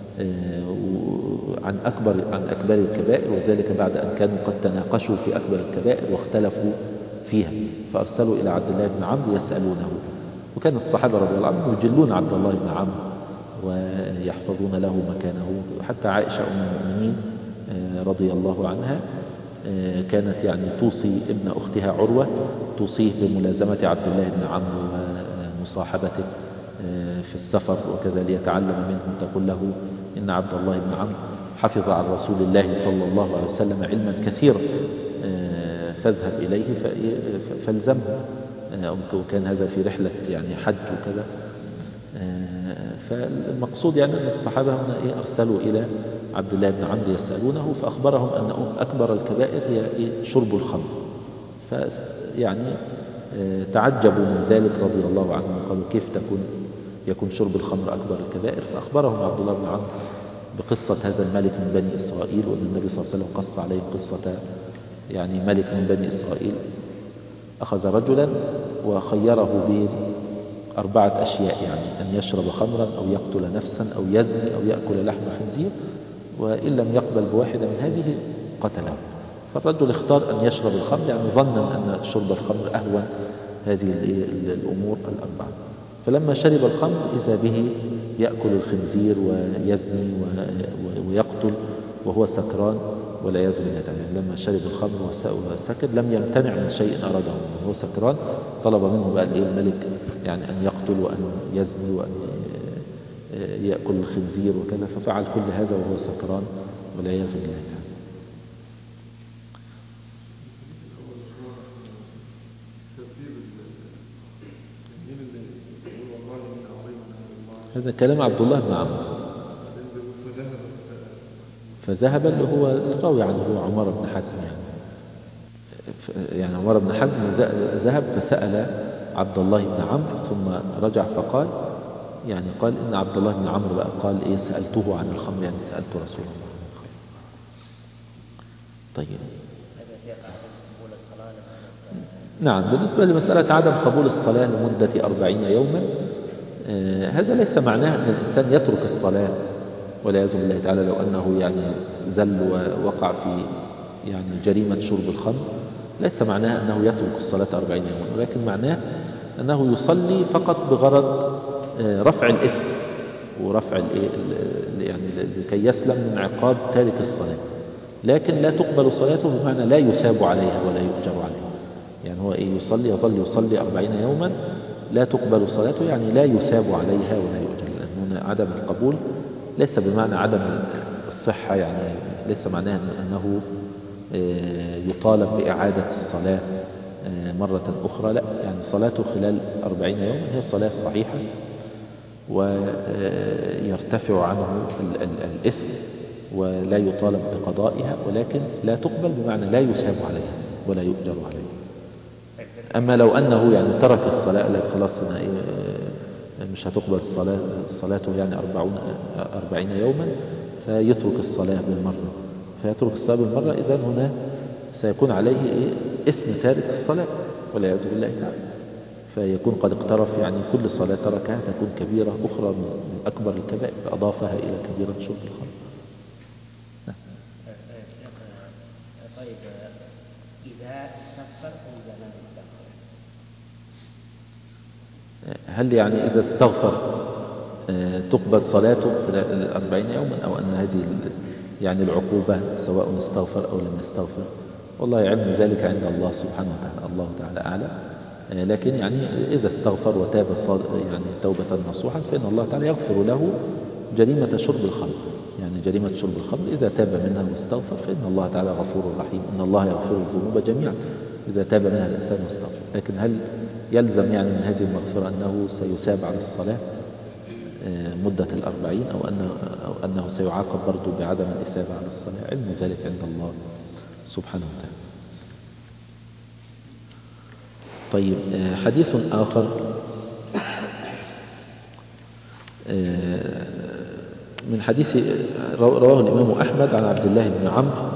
عن أكبر الكبائر، وذلك بعد أن كانوا قد تناقشوا في أكبر الكبائر واختلفوا فيها، فأرسلوا إلى عبد الله بن عمرو يسألونه. وكان الصحابة رضي الله عنهم يجلون عبد الله بن عمرو ويحفظون له مكانه. حتى عائشة أم المؤمنين رضي الله عنها كانت توصي ابن أختها عروة، توصيه بملازمة عبد الله بن عمرو ومصاحبته في السفر وكذا ليتعلم منه، تقول له: إن عبد الله بن عمرو حفظ عن رسول الله صلى الله عليه وسلم علما كثيرا فاذهب إليه فالزمه. وكان هذا في رحلة حج وكذا. فالمقصود أن الصحابة هنا أرسلوا إلى عبد الله بن عمرو يسألونه فأخبرهم أن أكبر الكبائر هي شرب الخمر. فيعني تعجبوا من ذلك رضي الله عنهم وقالوا كيف يكون شرب الخمر أكبر الكبائر. فأخبرهم عبد الله بن عمرو بقصة هذا الملك من بني إسرائيل، وأن النبي صلى الله عليه وسلم قص عليه قصة يعني ملك من بني إسرائيل أخذ رجلا وخيره بين 4 أشياء، يعني أن يشرب خمرا أو يقتل نفسا أو يزني أو يأكل لحم خنزير، وإن لم يقبل بواحدة من هذه قتله. فالرجل اختار أن يشرب الخمر، يعني ظنا أن شرب الخمر أهون هذه الأمور ال4. فلما شرب الخمر إذا به يأكل الخنزير ويزني ويقتل وهو سكران والعياذ بالله تعالى. يعني لما شرب الخمر وسكر لم يمتنع من شيء أراده، وهو سكران طلب منه بقى الملك يعني أن يقتل وأن يزني وأن يأكل الخنزير وكذا، ففعل كل هذا وهو سكران والعياذ بالله تعالى. هذا كلام عبد الله بن عمرو. فذهب اللي هو الراوي عنه هو عمر بن حزم، يعني عمر بن حزم ذهب فسأل عبد الله بن عمرو ثم رجع فقال يعني قال إن عبد الله بن عمرو بقى قال إيه سألته عن الخمر، يعني سألت رسول الله عن الخمر. طيب نعم، بالنسبة لمسألة عدم قبول الصلاة لمدة 40 يوما، هذا ليس معناه أن الإنسان يترك الصلاة والعياذ بالله تعالى لو أنه يعني زل ووقع في يعني جريمة شرب الخمر. ليس معناه أنه يترك الصلاة 40 يوما، ولكن معناه أنه يصلي فقط بغرض رفع الإثم ورفع يعني لكي يسلم من عقاب تارك الصلاة، لكن لا تقبل صلاته بمعنى لا يثاب عليها ولا يؤجر عليها. يعني هو يظل يصلي 40 يوما لا تقبل صلاته، يعني لا يثاب عليها ولا يؤجر، لأن عدم القبول ليس بمعنى عدم الصحة، يعني ليس معناه أنه يطالب بإعادة الصلاة مرة أخرى، لا، يعني صلاته خلال 40 يوم هي صلاة صحيحة ويرتفع عنه الإثم ولا يطالب بقضائها، ولكن لا تقبل بمعنى لا يثاب عليها ولا يؤجر عليها. أما لو أنه يعني ترك الصلاة قال خلاص أنا مش هتقبل صلاته يعني 40 يوما فيترك الصلاة بالمرة، فيترك الصلاة بالمرة، إذن هنا سيكون عليه إثم تارك الصلاة والعياذ بالله تعالى، فيكون قد اقترف، يعني كل صلاة تركها تكون كبيرة أخرى من أكبر الكبائر فأضافها إلى كبيرة شرب الخمر. طيب إذا استغفر أو إذا لم يستغفر، هل يعني إذا استغفر تقبل صلاته في 40 يوما، أو أن هذه يعني العقوبة سواء استغفر أو لم يستغفر؟ والله علم ذلك عند الله سبحانه وتعالى، الله تعالى أعلم. لكن يعني إذا استغفر وتاب يعني توبة نصوحا فإن الله تعالى يغفر له جريمة شرب الخمر، يعني جريمة شرب الخمر إذا تاب منها واستغفر فإن الله تعالى غفور رحيم، إن الله يغفر الذنوب جميعا إذا تاب منها الإنسان واستغفر. لكن هل يلزم يعني من هذه المغفرة أنه سيثاب على الصلاة مدة 40 أو أنه سيعاقب برضو بعدم الإثابة على الصلاة؟ علم ذلك عند الله سبحانه وتعالى. طيب حديث آخر من حديث رواه الإمام أحمد عن عبد الله بن عمرو،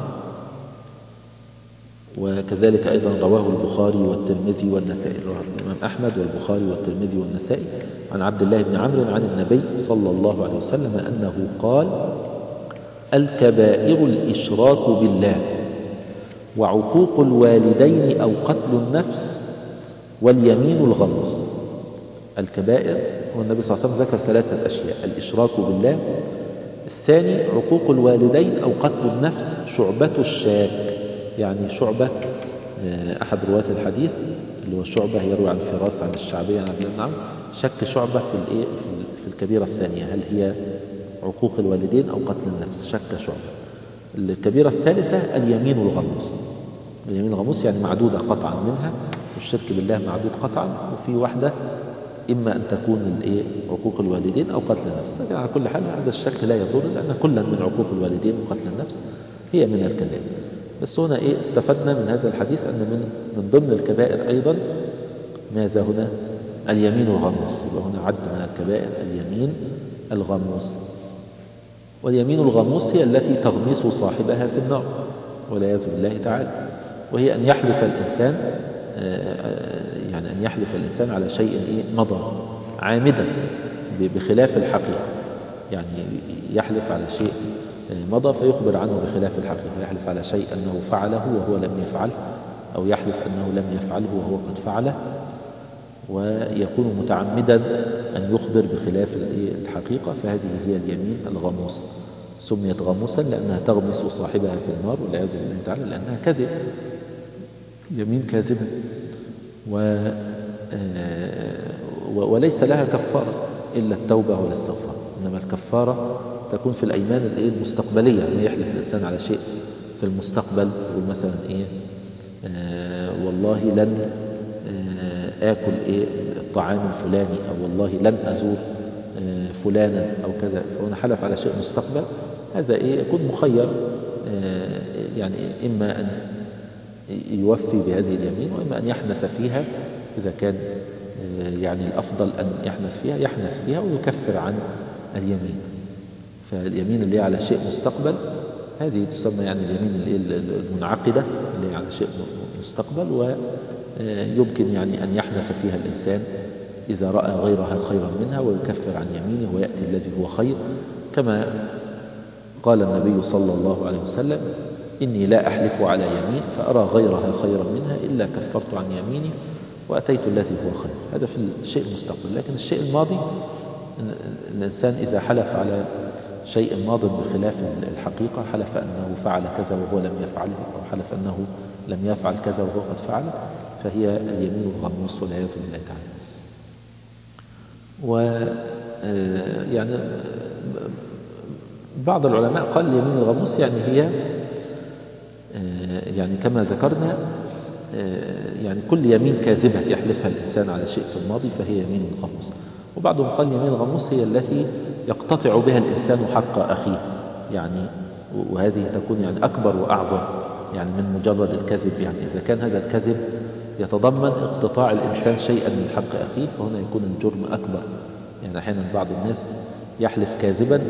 وكذلك أيضا رواه البخاري والترمذي والنسائي. رواه الإمام أحمد والبخاري والترمذي والنسائي عن عبد الله بن عمرو عن النبي صلى الله عليه وسلم أنه قال: الكبائر الإشراك بالله وعقوق الوالدين أو قتل النفس واليمين الغموس. الكبائر، والنبي صلى الله عليه وسلم ذكر 3 أشياء: الإشراك بالله، الثاني عقوق الوالدين أو قتل النفس، شعبة الشاك، يعني شعبة أحد رواة الحديث اللي هو شعبة يروي عن فراس عن الشعبية عن عبد الله بن عمرو، شك شعبة في الكبيرة الثانية هل هي عقوق الوالدين أو قتل النفس، شك شعبة. الكبيرة الثالثة اليمين الغموس. اليمين الغموس يعني معدودة قطعا منها، والشرك بالله معدود قطعا، وفي واحدة إما أن تكون عقوق الوالدين أو قتل النفس، لكن على كل حال هذا الشك لا يضر، لأن كلا من عقوق الوالدين وقتل النفس هي من الكبائر. بس هنا استفدنا من هذا الحديث أن من ضمن الكبائر أيضا ماذا هنا؟ اليمين الغموس. يبقى هنا عد من الكبائر اليمين الغموس. واليمين الغموس هي التي تغمس صاحبها في النار والعياذ بالله تعالى، وهي أن يحلف الإنسان أن يحلف الإنسان على شيء مضى عامدا بخلاف الحقيقة، يعني يحلف على شيء مضى فيخبر عنه بخلاف الحقيقة، يحلف على شيء أنه فعله وهو لم يفعله، أو يحلف أنه لم يفعله وهو قد فعله، ويكون متعمدا أن يخبر بخلاف الحقيقة. فهذه هي اليمين الغموس. سميت غموسا لأنها تغمس صاحبها في النار والعياذ بالله تعالى، لأنها كذب، يمين كاذبة، وليس لها كفارة إلا التوبة والاستغفار. إنما الكفارة تكون في الأيمان المستقبلية، يعني يحلف الإنسان على شيء في المستقبل، يقول مثلا والله لن آكل الطعام الفلاني، أو والله لن أزور فلانا أو كذا، فهنا حلف على شيء مستقبل. هذا يكون مخير، يعني إما أن يوفي بهذه اليمين، وإما أن يحنث فيها إذا كان يعني الأفضل أن يحنث فيها ويكفر عن اليمين. فاليمين اللي على شيء مستقبل هذه تسمى يعني اليمين المنعقدة اللي على شيء مستقبل، ويمكن يعني أن يحنث فيها الإنسان إذا رأى غيرها خيرا منها ويكفر عن يمينه ويأتي الذي هو خير، كما قال النبي صلى الله عليه وسلم: إني لا أحلف على يمين فأرى غيرها خيرا منها إلا كفرت عن يميني وأتيت الذي هو خير. هذا في الشيء المستقبل. لكن الشيء الماضي، الإنسان إذا حلف على شيء ماض بخلاف الحقيقة، حلف أنه فعل كذا وهو لم يفعله، أو حلف أنه لم يفعل كذا وهو قد فعله، فهي اليمين الغموس والعياذ بالله تعالى. ويعني بعض العلماء قال اليمين الغموس يعني هي يعني كما ذكرنا يعني كل يمين كاذبة يحلفها الإنسان على شيء في الماضي فهي يمين غموس. وبعضهم قال يمين الغموس هي التي يقتطع بها الإنسان حق أخيه، يعني وهذه تكون يعني أكبر وأعظم يعني من مجرد الكذب. يعني إذا كان هذا الكذب يتضمن اقتطاع الإنسان شيئا من حق أخيه فهنا يكون الجرم أكبر. يعني أحيانا بعض الناس يحلف كاذبا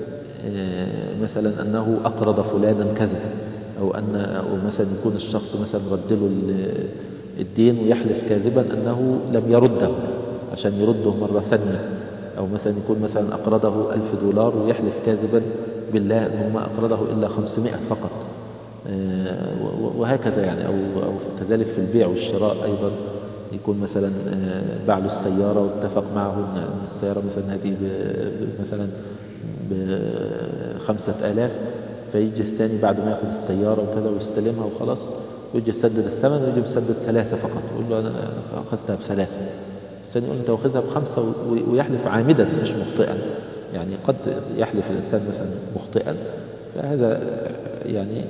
مثلا أنه أقرض فلانا كذا، أو مثلا يكون الشخص مثلا رد له الدين ويحلف كاذبا أنه لم يرده عشان يرده مرة ثانية، أو مثلا يكون مثلا أقرضه $1000 ويحلف كاذبا بالله أنه ما أقرضه إلا 500 فقط، وهكذا يعني. أو كذلك في البيع والشراء أيضا يكون مثلا باع له السيارة واتفق معه أن السيارة مثلا هذه مثلا ب5000، فيجي الثاني بعد ما يأخذ السيارة وكذا ويستلمها وخلاص ويجي يسدد الثمن ويجي يسدد 3 فقط، يقول له أنا أخذتها ب3. الثاني يقول أنت واخذها ب5، ويحلف عامدا مش مخطئا. يعني قد يحلف الإنسان مثلا مخطئا، فهذا يعني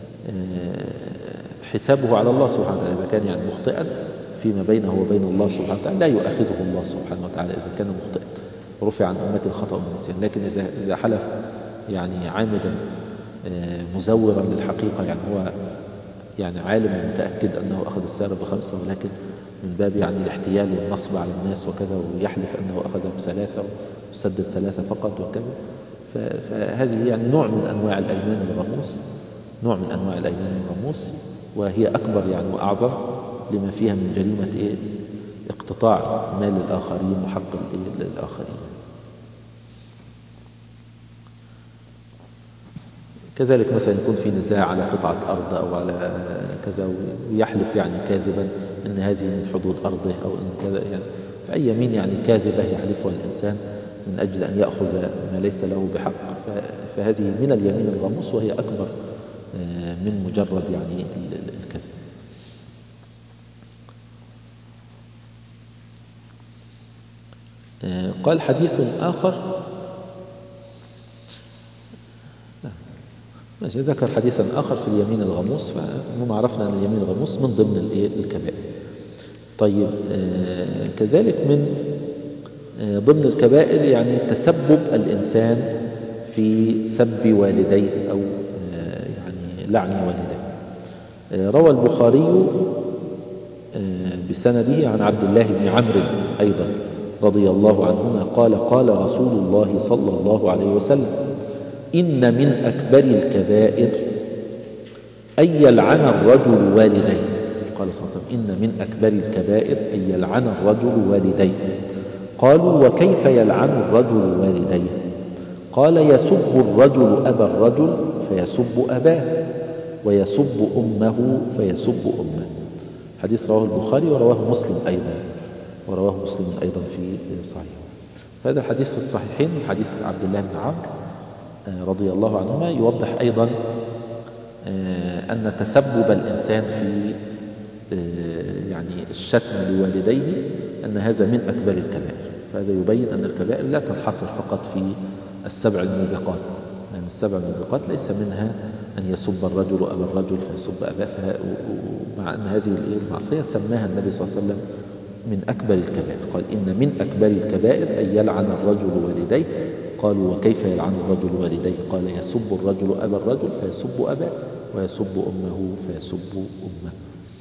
حسابه على الله سبحانه وتعالى. إذا كان يعني مخطئا فيما بينه وبين الله سبحانه وتعالى لا يؤاخذه الله سبحانه وتعالى إذا كان مخطئا، رفع عن أمة الخطأ والنسيان. لكن إذا حلف يعني عامدا مزورا للحقيقة، يعني هو يعني عالم ومتأكد أنه أخذ السيارة ب5، ولكن من باب يعني الاحتيال والنصب على الناس وكذا، ويحلف أنه أخذها ب3 وسدد 3 فقط وكذا، فهذه يعني نوع من أنواع الأيمان الغموس، وهي أكبر يعني وأعظم لما فيها من جريمة اقتطاع مال الآخرين وحق الآخرين. كذلك مثلا يكون في نزاع على قطعة أرض أو على كذا ويحلف يعني كاذبا أن هذه من حدود أرضه أو أن كذا، يعني فأي يمين يعني كاذبة يحلفها الإنسان من أجل أن يأخذ ما ليس له بحق، فهذه من اليمين الغموس وهي أكبر من مجرد يعني الكذب. قال حديث آخر، ماشي، ذكر حديثا آخر في اليمين الغموس، فهم عرفنا أن اليمين الغموس من ضمن الكبائر. طيب كذلك من ضمن الكبائر يعني تسبب الإنسان في سب والديه أو يعني لعن والديه. روى البخاري بسنده عن عبد الله بن عمرو أيضا رضي الله عنهما قال قال رسول الله صلى الله عليه وسلم إن من أكبر الكبائر أن يلعن الرجل والديه. قال صلى الله عليه وسلم إن من أكبر الكبائر أن يلعن الرجل والديه. قالوا وكيف يلعن الرجل والديه؟ قال يسب الرجل أبا الرجل فيسب أباه ويسب أمه فيسب أمه. حديث رواه البخاري ورواه مسلم أيضا في صحيح. فهذا الحديث في الصحيحين حديث عبد الله بن عمرو رضي الله عنهما يوضح أيضا أن تسبب الإنسان في يعني الشتم لوالديه أن هذا من أكبر الكبائر. فهذا يبين أن الكبائر لا تنحصر فقط في السبع الموبقات، لأن السبع الموبقات ليس منها أن يسب الرجل أبا الرجل فيسب أباه، مع أن هذه المعصية سماها النبي صلى الله عليه وسلم من أكبر الكبائر. قال إن من أكبر الكبائر أن يلعن الرجل والديه. قالوا وكيف يلعن الرجل والديه؟ قال يسب الرجل أبا الرجل فيسب أباه ويسب أمه فيسب أمه.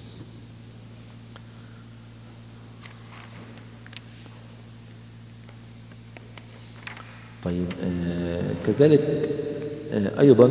طيب كذلك أيضا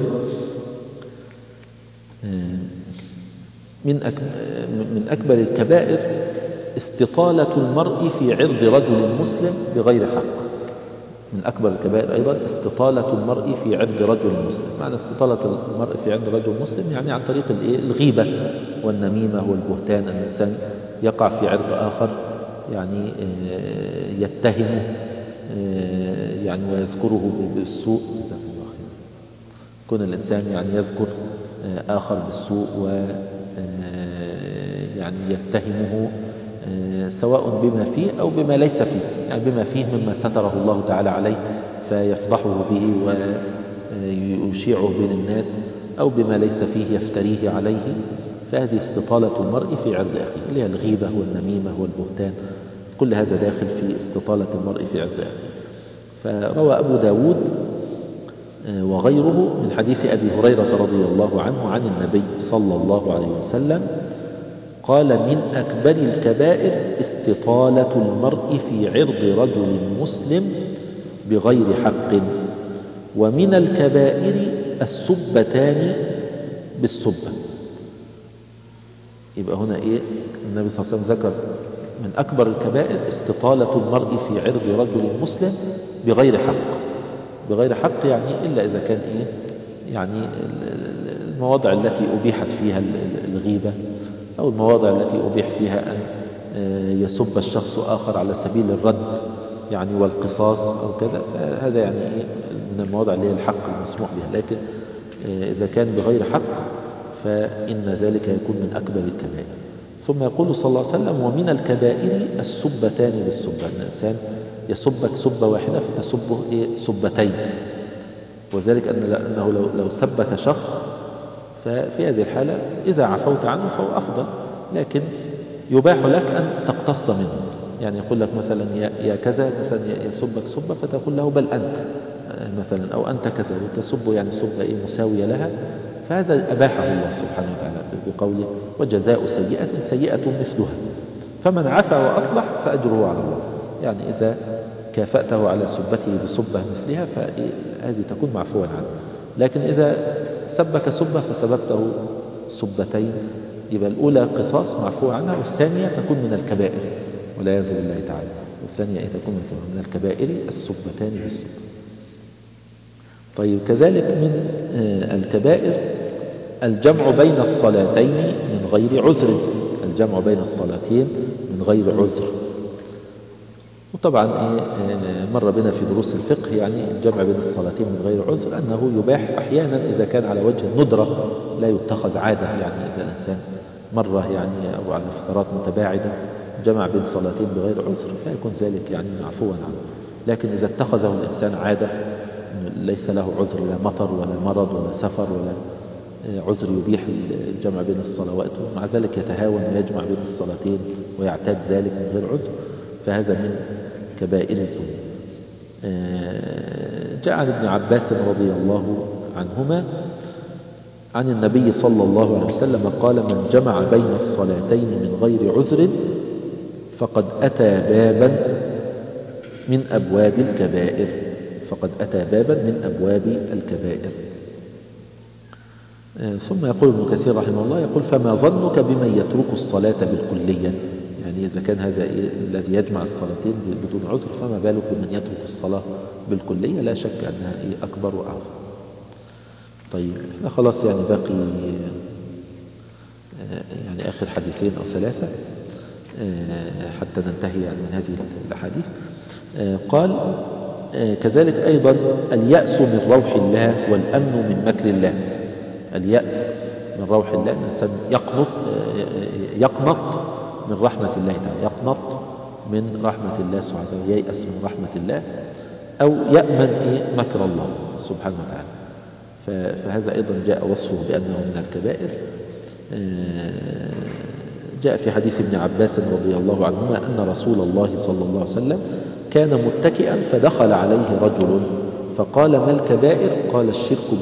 من أكبر الكبائر استطالة المرء في عرض رجل مسلم بغير حق. من أكبر الكبائر أيضا استطالة المرء في عرض رجل مسلم. معنى استطالة المرء في عرض رجل مسلم يعني عن طريق الغيبة والنميمة والبهتان. الإنسان يقع في عرض آخر يعني يتهمه يعني ويذكره بالسوء. كون الإنسان يعني يذكر آخر بالسوء ويعني يتهمه سواء بما فيه أو بما ليس فيه، يعني بما فيه مما ستره الله تعالى عليه فيفضحه به ويشيعه بين الناس، أو بما ليس فيه يفتريه عليه. فهذه استطالة المرء في عرض أخيه اللي هي الغيبة والنميمة والبهتان، كل هذا داخل في استطالة المرء في عرض أخيه. فروى أبو داود وغيره من حديث أبي هريرة رضي الله عنه عن النبي صلى الله عليه وسلم قال من أكبر الكبائر استطالة المرء في عرض رجل مسلم بغير حق، ومن الكبائر السبتان بالسبة. يبقى هنا النبي صلى الله عليه وسلم ذكر من أكبر الكبائر استطالة المرء في عرض رجل مسلم بغير حق. بغير حق يعني إلا إذا كان يعني المواضع التي أبيحت فيها الغيبة، أو المواضع التي أبيح فيها أن يسب الشخص آخر على سبيل الرد يعني والقصاص أو كذا، فهذا يعني من المواضع اللي هي الحق المسموح بها. لكن إذا كان بغير حق فإن ذلك يكون من أكبر الكبائر. ثم يقول صلى الله عليه وسلم ومن الكبائر السبتان بالسبة. الإنسان يسبك سبة واحدة فتسبه سبتين، وذلك أنه لو سبك شخص ففي هذه الحالة إذا عفوت عنه فهو أفضل، لكن يباح لك أن تقتص منه. يعني يقول لك مثلا يا كذا، مثلا يسبك سبة فتقول له بل أنت مثلا، أو أنت كذا، وتسب يعني سبة مساوية لها. فهذا أباحه الله سبحانه وتعالى بقوله وجزاء سيئة سيئة مثلها، فمن عفا وأصلح فأجره على الله. يعني إذا كافأته على سبته بسبة مثلها فهذه تكون معفوا عنه. لكن إذا سبك سبة فسببته سبتين يبقى الأولى قصاص معفو عنها، والثانية تكون من الكبائر والعياذ بالله تعالى. والثانية تكون من الكبائر السبتان بالسبة. طيب كذلك من الكبائر الجمع بين الصلاتين من غير عذر. الجمع بين الصلاتين من غير عذر. وطبعا مر بنا في دروس الفقه يعني الجمع بين الصلاتين من غير عذر أنه يباح أحيانا إذا كان على وجه الندرة لا يتخذ عادة. يعني إذا الإنسان مرة يعني أو على فترات متباعدة جمع بين صلاتين بغير عذر فيكون ذلك يعني معفوا عنه. لكن إذا اتخذه الإنسان عادة ليس له عذر لا مطر ولا مرض ولا سفر ولا عذر يبيح الجمع بين الصلوات، ومع ذلك يتهاون ويجمع بين الصلاتين ويعتاد ذلك من غير عذر، فهذا من كبائر الذنوب. جاء عن ابن عباس رضي الله عنهما عن النبي صلى الله عليه وسلم قال: من جمع بين الصلاتين من غير عذر فقد أتى بابا من أبواب الكبائر. فقد أتى بابا من أبواب الكبائر. ثم يقول ابن كثير رحمه الله، يقول: فما ظنك بمن يترك الصلاة بالكلية؟ يعني إذا كان هذا الذي يجمع الصلاتين بدون عذر، فما بالك بمن يترك الصلاة بالكلية؟ لا شك أنها أكبر وأعظم. طيب احنا خلاص يعني باقي يعني آخر حديثين أو ثلاثة حتى ننتهي يعني من هذه الأحاديث. قال: كذلك أيضا اليأس من روح الله والأمن من مكر الله. اليأس من روح الله، الإنسان يقنط من رحمة الله تعالى، يقنط من رحمة الله سبحانه وتعالى، ييأس من رحمة الله، أو يأمن مكر الله سبحانه وتعالى. فهذا أيضا جاء وصفه بأنه من الكبائر. جاء في حديث ابن عباس رضي الله عنهما أن رسول الله صلى الله عليه وسلم كان متكئا فدخل عليه رجل فقال: ما الكبائر؟ قال: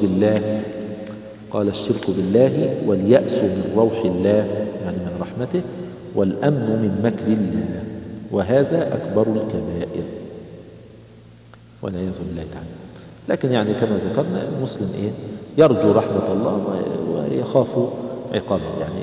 الشرك بالله واليأس من روح الله يعني من رحمته، والأمن من مكر الله، وهذا أكبر الكبائر والعياذ بالله تعالى. لكن يعني كما ذكرنا المسلم يرجو رحمة الله ويخاف عقابه. يعني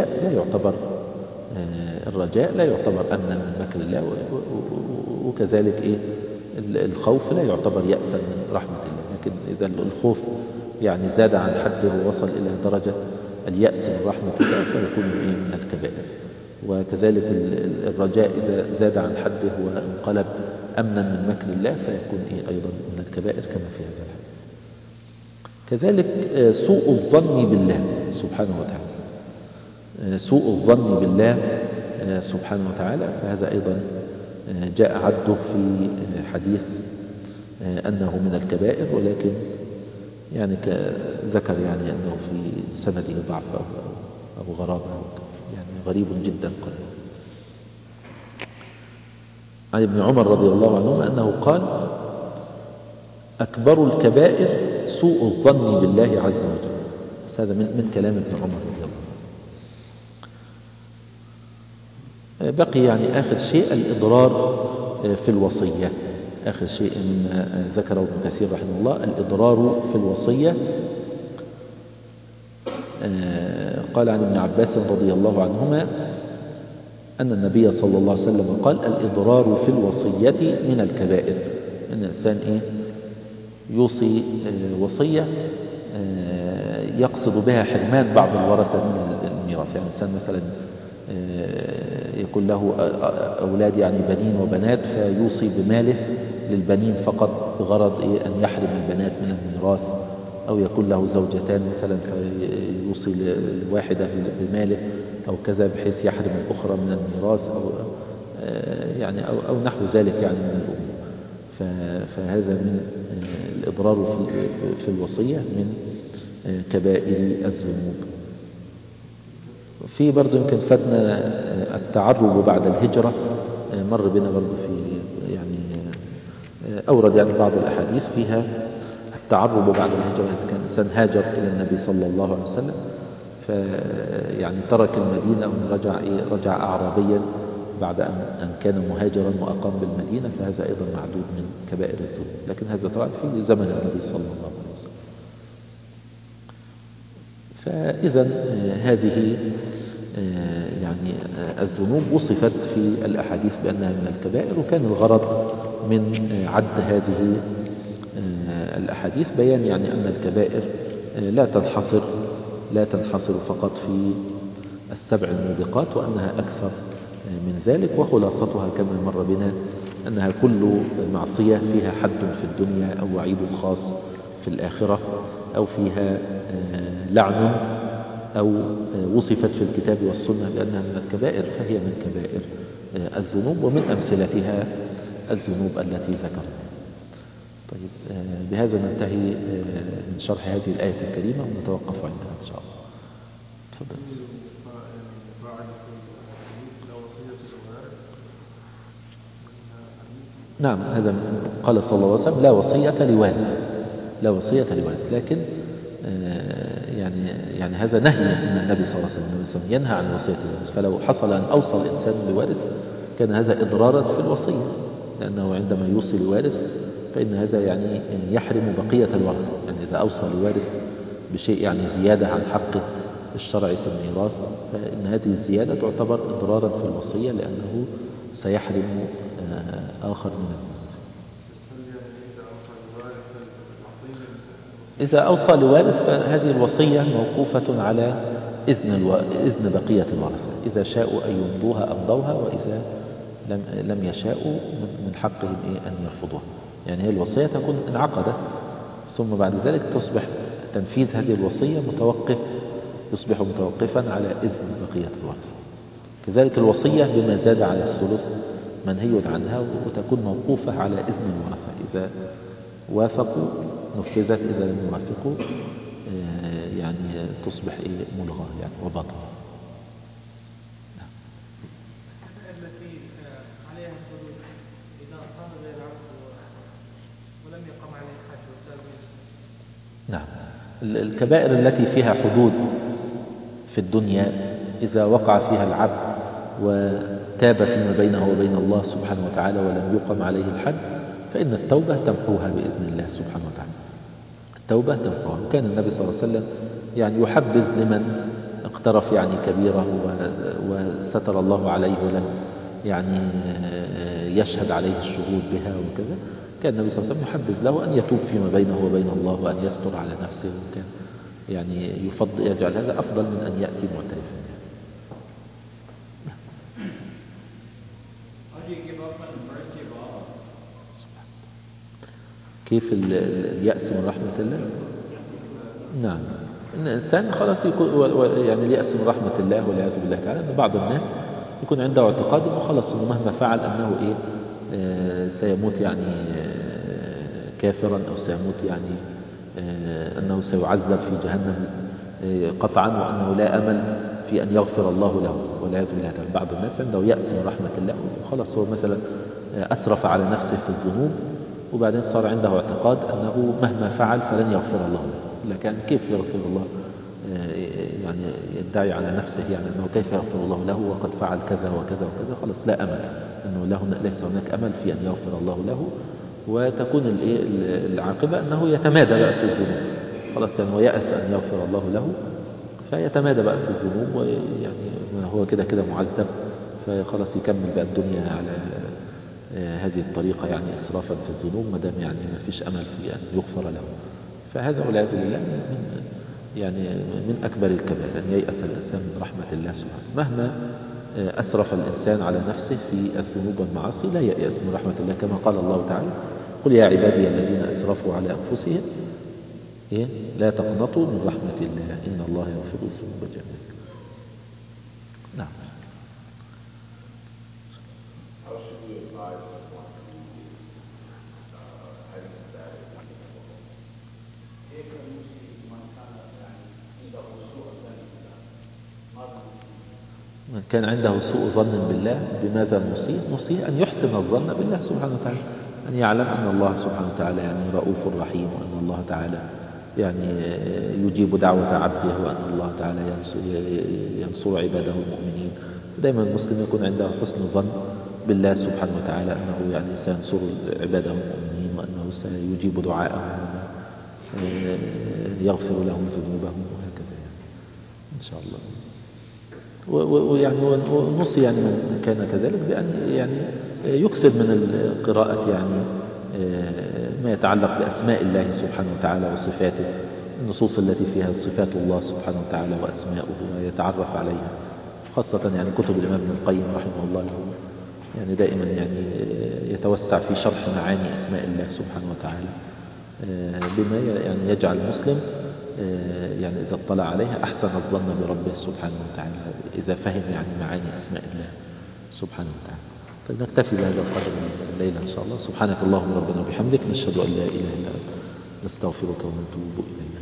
الرجاء لا يعتبر أمنا من مكر الله، وكذلك الخوف لا يعتبر يأسا من رحمة الله. لكن إذا الخوف يعني زاد عن حده ووصل إلى درجة اليأس من رحمة الله فيكون من الكبائر. وكذلك الرجاء إذا زاد عن حده وانقلب أمنا من مكر الله فيكون أيضا من الكبائر كما في هذا الحديث. كذلك سوء الظن بالله سبحانه وتعالى. سوء الظن بالله سبحانه وتعالى، فهذا أيضا جاء عده في حديث أنه من الكبائر، ولكن يعني ذكر يعني أنه في سنده ضعف أو غرابة، يعني غريب جدا قال. عن ابن عمر رضي الله عنهما أنه قال: أكبر الكبائر سوء الظن بالله عز وجل. هذا من كلام ابن عمر رضي الله عنه. بقي يعني آخر شيء الإضرار في الوصية. آخر شيء مما ذكره ابن كثير رحمه الله الإضرار في الوصية. قال عن ابن عباس رضي الله عنهما أن النبي صلى الله عليه وسلم قال: الإضرار في الوصية من الكبائر. أن الإنسان يوصي وصية يقصد بها حرمان بعض الورثة من الميراث. يعني الإنسان مثلا يكون له أولاد يعني بنين وبنات، فيوصي بماله للبنين فقط بغرض أن يحرم البنات من الميراث، أو يكون له زوجتان مثلا فيوصي الواحدة بماله أو كذا بحيث يحرم الأخرى من الميراث، أو نحو ذلك يعني من الأمور. فهذا من الإضرار في الوصية من كبائر الذنوب. في برضو يمكن فاتنا التعرب بعد الهجرة، مر بنا برضو في يعني أورد يعني بعض الأحاديث فيها التعرب بعد الهجرة. كان إنسان هاجر إلى النبي صلى الله عليه وسلم فيعني ترك المدينة رجع أعرابيا بعد أن كان مهاجرا وأقام بالمدينة، فهذا أيضا معدود من كبائر الذنوب، لكن هذا طبعا في زمن النبي صلى الله عليه وسلم. فإذا هذه يعني الذنوب وصفت في الأحاديث بأنها من الكبائر، وكان الغرض من عد هذه الأحاديث بيان يعني أن الكبائر لا تنحصر فقط في السبع الموبقات، وأنها أكثر من ذلك. وخلاصتها كما مر بنا أنها كل معصية فيها حد في الدنيا أو وعيد خاص في الآخرة، أو فيها لعن، أو وصفت في الكتاب والسنة بأنها من الكبائر، فهي من كبائر الذنوب، ومن أمثلتها الذنوب التي ذكرنا. طيب بهذا ننتهي من شرح هذه الآية الكريمة ونتوقف عندها إن شاء الله. تفضل. نعم، هذا قال صلى الله عليه وسلم لا وصية لوارث، لا وصية لوارث، لكن يعني هذا نهي من النبي صلى الله عليه وسلم ينهى عن وصية الوارث. فلو حصل أن أوصى الإنسان لوارث كان هذا إضرارا في الوصية، لأنه عندما يوصي لوارث فإن هذا يعني يحرم بقية الورثة. يعني إذا أوصى لوارث بشيء يعني زيادة عن حقه الشرعي في الميراث فإن هذه الزيادة تعتبر إضرارا في الوصية، لأنه سيحرم آخر من الناس. إذا أوصى لوارث فهذه الوصية موقوفة على إذن بقية الورثة، إذا شاءوا أن يمضوها أمضوها، وإذا لم يشاءوا من حقهم أن يرفضوها. يعني هي الوصية تكون انعقدت ثم بعد ذلك تصبح تنفيذ هذه الوصية يصبح متوقفا على إذن بقية الورثة. كذلك الوصية بما زاد على الثلث منهي عنها وتكون موقوفة على إذن الورثة، إذا وافقوا نفذت، إذا لم يوافقوا يعني تصبح ملغاة يعني وباطلة. التي عليها الحدود إذا صار العبد ولم يقم عليه الحج وسلم. نعم، الكبائر التي فيها حدود في الدنيا إذا وقع فيها العبد وتاب فيما بينه وبين الله سبحانه وتعالى ولم يقم عليه الحد فإن التوبة تمحوها بإذن الله سبحانه وتعالى. التوبة تمحوها. وكان النبي صلى الله عليه وسلم يعني يحبذ لمن اقترف يعني كبيرة وستر الله عليه ولم يعني يشهد عليه الشهود بها وكذا، كان النبي صلى الله عليه وسلم يحبذ له أن يتوب فيما بينه وبين الله وأن يستر على نفسه، وكان يعني يفضل يجعل هذا أفضل من أن يأتي معترفا. كيف اليأس من رحمة الله؟ نعم، إن الإنسان خلاص يكون يعني اليأس من رحمة الله والعياذ بالله تعالى، أن بعض الناس يكون عنده اعتقاد أنه خلاص إنه مهما فعل أنه سيموت يعني كافرا، أو سيموت يعني أنه سيعذب في جهنم قطعا، وأنه لا أمل في أن يغفر الله له والعياذ بالله تعالى. بعض الناس عنده يأس من رحمة الله وخلاص هو مثلا أسرف على نفسه في الذنوب وبعدين صار عنده اعتقاد أنه مهما فعل فلن يغفر الله له، لكن كيف يغفر الله؟ يعني يدعي على نفسه يعني أنه كيف يغفر الله له وقد فعل كذا وكذا وكذا، خلاص لا أمل، أنه ليس هناك أمل في أن يغفر الله له، وتكون العاقبة أنه يتمادى بقى في الذنوب، خلاص يعني ويأس أن يغفر الله له فيتمادى بقى في الذنوب، ويعني هو كده معذب، فخلاص يكمل بقى الدنيا على هذه الطريقة يعني إسرافا في الذنوب ما دام يعني ما فيش أمل في أن يغفر له. فهذا والعياذ بالله من أكبر الكبائر أن ييأس الإنسان من رحمة الله سبحانه. مهما أسرف الإنسان على نفسه في الذنوب والمعاصي لا ييأس من رحمة الله، كما قال الله تعالى قل يا عبادي الذين أسرفوا على أنفسهم لا تقنطوا من رحمة الله إن الله يغفر الذنوب جميعا. نعم. من كان عنده سوء ظن بالله بماذا نصيه أن يحسن الظن بالله سبحانه وتعالى، أن يعلم أن الله سبحانه وتعالى يعني رؤوف رحيم، وأن الله تعالى يعني يجيب دعوة عبده، وأن الله تعالى ينصر عباده المؤمنين. دائما المسلم يكون عنده حسن ظن بالله سبحانه وتعالى أنه يعني سينصر عباده المؤمنين، وأنه سيجيب دعاءهم يغفر لهم ذنوبهم وهكذا يعني إن شاء الله. ويعني ونصي يعني من كان كذلك بأن يعني يكسب من القراءة يعني ما يتعلق بأسماء الله سبحانه وتعالى وصفاته، النصوص التي فيها صفات الله سبحانه وتعالى وأسماؤه ويتعرف عليها، خاصة يعني كتب الإمام ابن القيم رحمه الله له يعني دائما يعني يتوسع في شرح معاني أسماء الله سبحانه وتعالى بما يعني يجعل المسلم يعني إذا اطلع عليها أحسن الظن بربه سبحانه وتعالى إذا فهم يعني معاني أسماء الله سبحانه وتعالى. طيب نكتفي بهذا القدر من الليلة إن شاء الله. سبحانك اللهم ربنا وبحمدك، نشهد أن لا إله إلا أنت، نستغفرك ونتوب إليك.